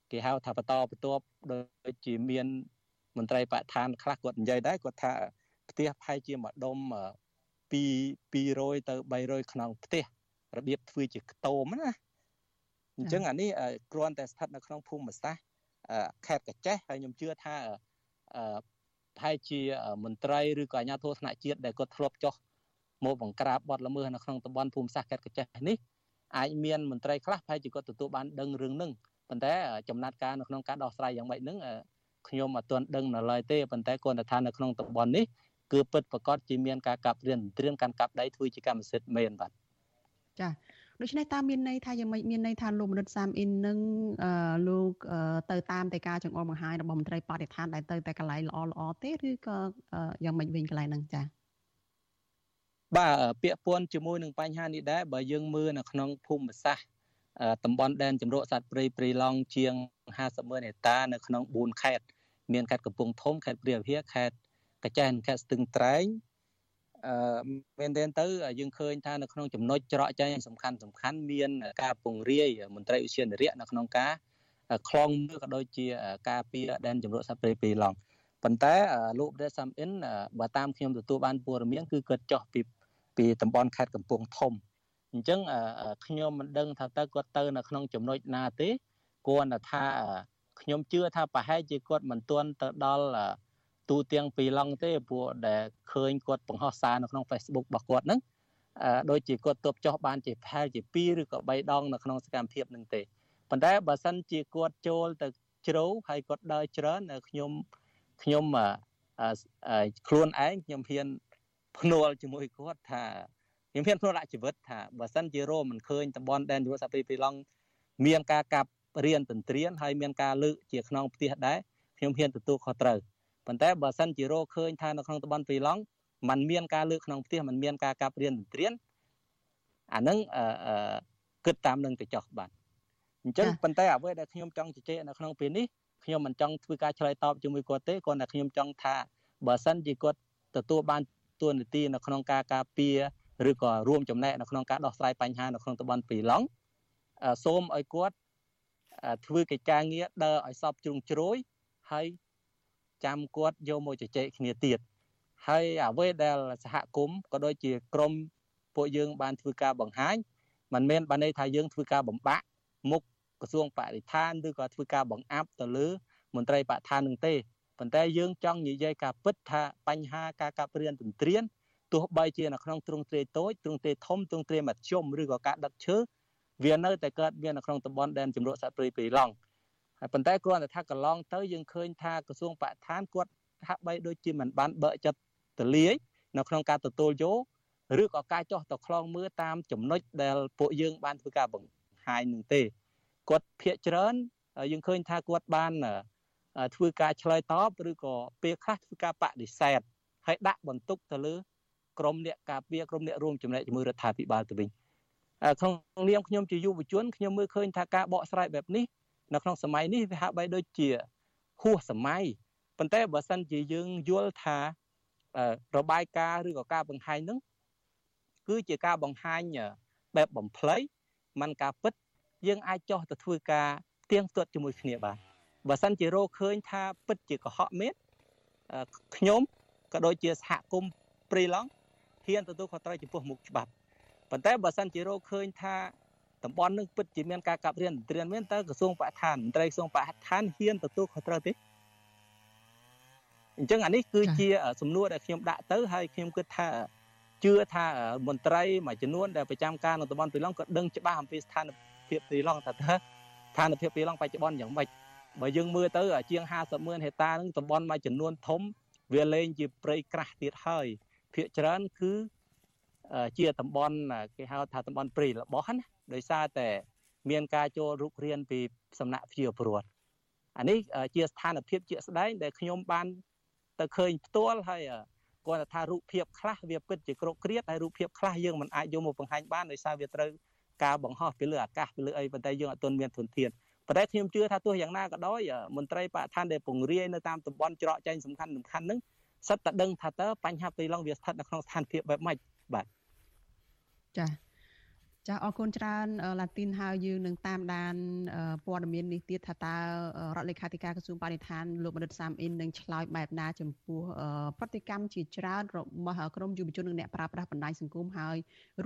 គេហៅថាបន្តបន្ទាប់ដូចជាមានមន្ត្រីបរិស្ថានខ្លះគាត់និយាយដែរគាត់ថាផ្ទះប្រហែលជាមួយដុំពីពីរយទៅបីរយក្នុងផ្ទះរបៀបធ្វើជាខ្ទមណាអញ្ចឹងអានេះគ្រាន់តែស្ថិតនៅក្នុងភូមិសាស្ត្រខេត្តកញ្ចេះហើយខ្ញុំជឿថាប្រហែលជាមន្ត្រីឬក៏អាជ្ញាធរថ្នាក់ជាតិដែលគាត់ធ្លាប់ចុះមកបង្ក្រាបបទល្មើសនៅក្នុងតំបន់ភូមិសាស្ត្រខេត្តកញ្ចេះនេះអាចមានមន្ត្រីខ្លះប្រហែលជាគាត់ទទួលបានដឹងរឿងហ្នឹងប៉ុន្តែចំណាត់ការនៅក្នុងការដោះស្រាយយ៉ាងម៉េចហ្នឹងខ្ញុំអត់ទាន់ដឹងនៅឡើយទេប៉ុន្តែគាត់ថានៅក្នុងតំបន់នេះគឺពិតប្រាកដជាមានការកាប់រៀនត្រៀមកាន់កាប់ដីធ្វើជាកម្មសិទ្ធិមែនបាទចាដូច្នេះតើមានន័យថាយ៉ាងម៉េចមានន័យថាលោកមនិតសាមអ៊ីននឹងលោកទៅតាមតែការចង្អុលបង្ហាញរបស់មន្ត្រីបរិស្ថានដែលទៅតែកន្លែងល្អល្អទេឬក៏យ៉ាងម៉េចវិញកន្លែងហ្នឹងចាបាទពាក់ព័ន្ធជាមួយនឹងបញ្ហានេះដែរបើយើងមើលនៅក្នុងភូមិសាស្ត្រតំបន់ដែនជម្រកសត្វព្រៃព្រៃឡង់ជាងห้าสิบម៉ឺនហិកតានៅក្នុងបួនខេត្តមានខេត្តកំពង់ធំខេត្តព្រះវិហារខេត្តកញ្ចេះនិងខេត្តស្ទឹងត្រែងអឺមែនទេទៅយើងឃើញថានៅក្នុងចំណុចច្រកចេញសំខាន់សំខាន់មានការពង្រាយមន្ត្រីឧទ្យានុរក្សនៅក្នុងការខ្លងមើលក៏ដូចជាការពារដែនជម្រកសត្វព្រៃព្រៃឡង់ប៉ុន្តែលោកប្រេសាំអ៊ិនបើតាមខ្ញុំទទួលបានព័ត៌មានគឺគាត់ចោះពីពីតំបន់ខេត្តកំពង់ធំអញ្ចឹងខ្ញុំមិនដឹងថាតើគាត់ទៅនៅក្នុងចំណុចណាទេគួរថាខ្ញុំជឿថាប្រហែលជាគាត់មិនទាន់ទៅដល់ទូទាំងពីឡង់ទេព្រោះដែលឃើញគាត់បង្ហោះសារនៅក្នុង Facebook របស់គាត់ហ្នឹងដូចជាគាត់ទប់ចោះបានជាប្រហែលជាពីរឬក៏បីដងនៅក្នុងសកម្មភាពហ្នឹងទេប៉ុន្តែបើសិនជាគាត់ចូលទៅជ្រៅហើយគាត់ដើរច្រើនខ្ញុំខ្ញុំខ្លួនឯងខ្ញុំហ៊ានភ្នាល់ជាមួយគាត់ថាខ្ញុំហ៊ានភ្នាល់ដាក់ជីវិតថាបើសិនជារោមិនឃើញតំបន់ដែនជម្រកសត្វព្រៃព្រៃឡង់មានការកាប់រៀនទន្ទ្រានហើយមានការលើកជាខ្នងផ្ទះដែរខ្ញុំហ៊ានទទួលខុសត្រូវប៉ុន្តែបើសិនជារកឃើញថានៅក្នុងតំបន់ព្រៃឡង់มันមានការលើកក្នុងផ្ទះมันមានការកាប់រៀនទន្ទ្រានអានឹងគិតតាមនឹងទៅចោះបាទអញ្ចឹងប៉ុន្តែអ្វីដែលខ្ញុំចង់ជជែកនៅក្នុងពេលនេះខ្ញុំមិនចង់ធ្វើការឆ្លើយតបជាមួយគាត់ទេគ្រាន់តែខ្ញុំចង់ថាបើសិនជាគាត់ទទួលបានតួនាទីនៅក្នុងការការពារឬក៏រួមចំណែកនៅក្នុងការដោះស្រាយបញ្ហានៅក្នុងតំបន់ព្រៃឡង់សូមឲ្យគាត់ធ្វើកិច្ចការងារដើរឲ្យសពជ្រុងជ្រោយហើយចាំគាត់យកមកជជែកគ្នាទៀតហើយអ្វីដែលសហគមន៍ក៏ដូចជាក្រមពួកយើងបានធ្វើការបង្ហាញមិនមែនបានន័យថាយើងធ្វើការបំបាក់មុខក្រសួងបរិស្ថានឬក៏ធ្វើការបង្អាប់ទៅលើមន្ត្រីបរិស្ថាននឹងទេប៉ុន្តែយើងចង់និយាយការពិតថាបញ្ហាការកាប់រៀនទន្ទ្រានទោះបីជានៅក្នុងទ្រង់ទ្រាយតូចទ្រង់ទ្រាយធំទ្រង់ទ្រាយមធ្យមឬក៏ការដឹកឈើវានៅតែកើតមាននៅក្នុងតំបន់ដែនជម្រកសត្វព្រៃព្រៃឡង់ហើយប៉ុន្តែគ្រាន់តែថាកន្លងទៅយើងឃើញថាក្រសួងបរិស្ថានគាត់ហាក់បីដូចជាមិនបានបើកចិត្តទលាយនៅក្នុងការទទួលយកឬក៏ការចោះទៅខ្លងមើលតាមចំណុចដែលពួកយើងបានធ្វើការបង្ហាញនឹងទេគាត់ភាកច្រើនយើងឃើញថាគាត់បានធ្វើការឆ្លើយតបឬក៏ពេលខ្លះធ្វើការបដិសេធហើយដាក់បន្ទុកទៅលើក្រមអ្នកការពារក្រមអ្នករួមចំណែកជាមួយរដ្ឋាភិបាលទៅវិញក្នុងនាមខ្ញុំជាយុវជនខ្ញុំមើលឃើញថាការបកស្រាយបែបនេះនៅក្នុងសម័យនេះវាហាក់បីដូចជាហួសសម័យប៉ុន្តែបើសិនជាយើងយល់ថារបាយការណ៍ឬក៏ការបង្ហាញហ្នឹងគឺជាការបង្ហាញបែបបំភ្លៃមិនការពិតយើងអាចចោះទៅធ្វើការទៀងទាត់ជាមួយគ្នាបានបើសិនជារកឃើញថាពិតជាកុហកមែនខ្ញុំក៏ដូចជាសហគមន៍ព្រៃឡង់ហ៊ានទទួលខុសត្រូវចំពោះមុខច្បាប់ប៉ុន្តែបើសិនជារកឃើញថាតំបន់នឹងពិតជាមានការកាប់រៀនទន្ទ្រានមែនតើក្រសួងបរិស្ថានមន្ត្រីក្រសួងបរិស្ថានហ៊ានទទួលខុសត្រូវទេអញ្ចឹងអានេះគឺជាសំណួរដែលខ្ញុំដាក់ទៅហើយខ្ញុំគិតថាជឿថាមន្ត្រីមួយចំនួនដែលប្រចាំការនៅតំបន់ព្រៃឡង់ក៏ដឹងច្បាស់អំពីស្ថានភាពព្រៃឡង់ថាតើស្ថានភាពព្រៃឡង់បច្ចុប្បន្នយ៉ាងម៉េចបើយើងមើលទៅជាងห้าสิบម៉ឺនហិកតានឹងតំបន់មួយចំនួនធំវាលែងជាព្រៃក្រាស់ទៀតហើយភាគច្រើនគឺជាតំបន់គេហៅថាតំបន់ព្រៃរបស់ណាដោយសារតែមានការចូលរុករានពីសំណាក់ជាពលរដ្ឋអានេះជាស្ថានភាពជាក់ស្ដែងដែលខ្ញុំបានទៅឃើញផ្ទាល់ហើយគាត់ថារូបភាពខ្លះវាពិតជាក្រោកគ្រាតហើយរូបភាពខ្លះយើងមិនអាចយកមកបង្ហាញបានដោយសារវាត្រូវការបង្ហោះពីលើអាកាសពីលើអីប៉ុន្តែយើងអត់ទាន់មានធនធានប៉ុន្តែខ្ញុំជឿថាទោះយ៉ាងណាក៏ដោយមន្ត្រីបរិស្ថានដែលពង្រាយនៅតាមតំបន់ច្រកចេញសំខាន់សំខាន់ហ្នឹងសិតតែដឹងថាតើបញ្ហាព្រៃឡង់វាស្ថិតនៅក្នុងស្ថានភាពបែបម៉េចបាទចាចាអរគុណច្រើនឡាទីនហើយយើងនឹងតាមដានព័ត៌មាននេះទៀតថាតើរដ្ឋលេខាធិការក្រសួងបរិស្ថានលោកមនិតសាមអ៊ីននឹងឆ្លើយបែបណាចំពោះប្រតិកម្មជាច្រើនរបស់ក្រុមយុវជននិងអ្នកប្រើប្រាស់បណ្ដាញសង្គមហើយ